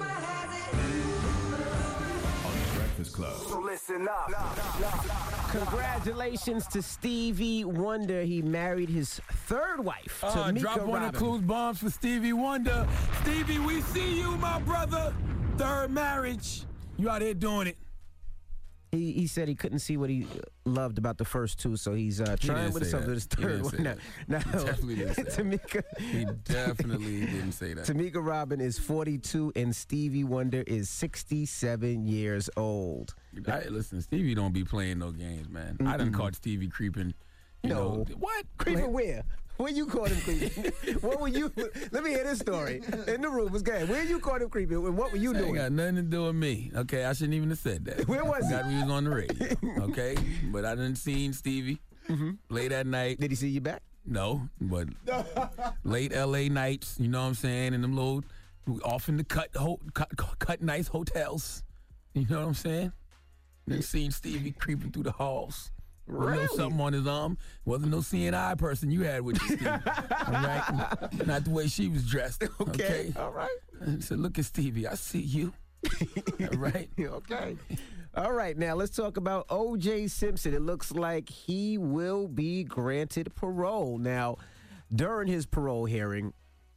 Speaker 3: On the Breakfast Club.
Speaker 14: So listen up.
Speaker 1: Congratulations to Stevie Wonder. He married his third wife,
Speaker 2: Uh,
Speaker 1: Tamika
Speaker 2: drop one of
Speaker 1: Robin.
Speaker 2: clues bombs for Stevie Wonder. Stevie, we see you, my brother. Third marriage. You out here doing it.
Speaker 1: He he said he couldn't see what he loved about the first two, so he's uh, trying with something with his third one. Now, now,
Speaker 2: he definitely didn't say
Speaker 1: Tamika,
Speaker 2: that. He definitely didn't say that.
Speaker 1: Tamika Robin is forty-two and Stevie Wonder is sixty-seven years old.
Speaker 2: I, listen, Stevie don't be playing no games, man. Mm-mm. I done caught Stevie creeping. You
Speaker 1: no.
Speaker 2: know, what?
Speaker 1: Creeping
Speaker 2: Like,
Speaker 1: where? Where you caught him creeping? What were you? Let me hear this story. In the room was good. Where you caught him creeping? And what were you
Speaker 2: That
Speaker 1: doing?
Speaker 2: ain't got nothing to do with me. Okay, I shouldn't even have said that.
Speaker 1: Where was he?
Speaker 2: Got we was on the radio. Okay, but I done seen Stevie
Speaker 1: mm-hmm.
Speaker 2: late at night.
Speaker 1: Did he see you back?
Speaker 2: No, but late L A nights. You know what I'm saying? In them little, off in the cut, ho, cut, cut nice hotels. You know what I'm saying? Then seen Stevie creeping through the halls.
Speaker 1: Really?
Speaker 2: Something on his arm. Wasn't no seeing eye person you had with you, Stevie. All right? Not the way she was dressed.
Speaker 1: Okay.
Speaker 2: Okay.
Speaker 1: All right.
Speaker 2: I said, look at Stevie. I see you. All right.
Speaker 1: Okay. All right. Now let's talk about O J Simpson. It looks like he will be granted parole. Now, during his parole hearing,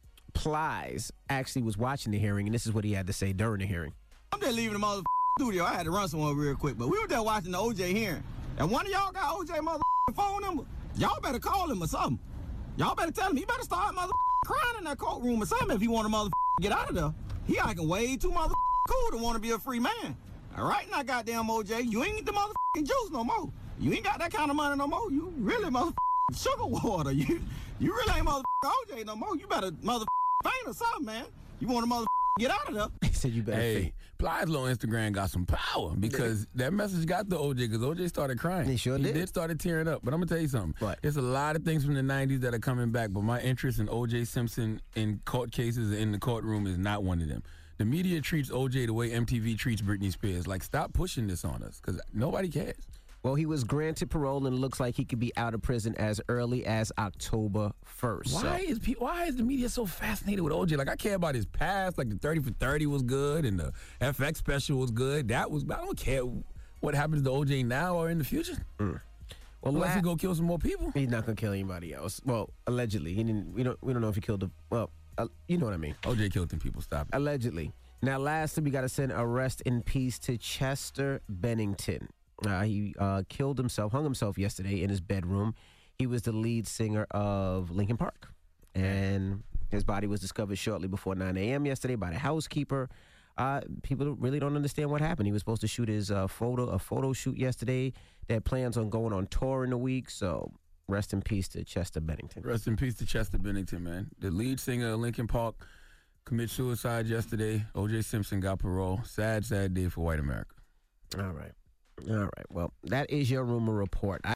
Speaker 1: Plies actually was watching the hearing, and this is what he had to say during the hearing.
Speaker 22: I'm just leaving the mother studio. I had to run somewhere real quick, but we were there watching the O J hearing. And one of y'all got O J mother phone number. Y'all better call him or something. Y'all better tell him he better start mother crying in that courtroom or something if he want to mother get out of there. He acting way too mother cool to want to be a free man. All right, now goddamn O J, you ain't the motherfucking juice no more. You ain't got that kind of money no more. You really motherfucking sugar water. You you really ain't motherfucking O J no more. You better motherfucking faint or something, man. You want to motherfucking get out of there.
Speaker 1: He said you better
Speaker 2: Hey,
Speaker 1: faint.
Speaker 2: Plies little Instagram got some power because that message got to O J because O J started crying.
Speaker 1: He sure
Speaker 2: he
Speaker 1: did.
Speaker 2: did started tearing up. But I'm going to tell you something.
Speaker 1: What?
Speaker 2: There's a lot of things from the nineties that are coming back, but my interest in O J Simpson in court cases in the courtroom is not one of them. The media treats O J the way M T V treats Britney Spears. Like, stop pushing this on us because nobody cares.
Speaker 1: Well, he was granted parole and it looks like he could be out of prison as early as October first.
Speaker 2: Why
Speaker 1: So-
Speaker 2: is pe- why is the media so fascinated with O J? Like, I care about his past. Like, the thirty for thirty was good and the F X special was good. That was. I don't care what happens to O J now or in the future.
Speaker 1: Mm. Well,
Speaker 2: Unless
Speaker 1: la-
Speaker 2: he go kill some more people.
Speaker 1: He's not gonna kill anybody else. Well, allegedly, he didn't. We don't. We don't know if he killed the. Well, uh, you know what I mean.
Speaker 2: O J killed them people. Stop it.
Speaker 1: Allegedly. Now, lastly, we got to send a rest in peace to Chester Bennington. Uh, he uh, killed himself, hung himself yesterday in his bedroom. He was the lead singer of Linkin Park, and his body was discovered shortly before nine a.m. yesterday by the housekeeper. Uh, people really don't understand what happened. He was supposed to shoot his uh, photo, a photo shoot yesterday. They had plans on going on tour in a week, so rest in peace to Chester Bennington.
Speaker 2: Rest in peace to Chester Bennington, man. The lead singer of Linkin Park committed suicide yesterday. O J Simpson got parole. Sad, sad day for white America.
Speaker 1: All right. All right. Well, that is your rumor report. I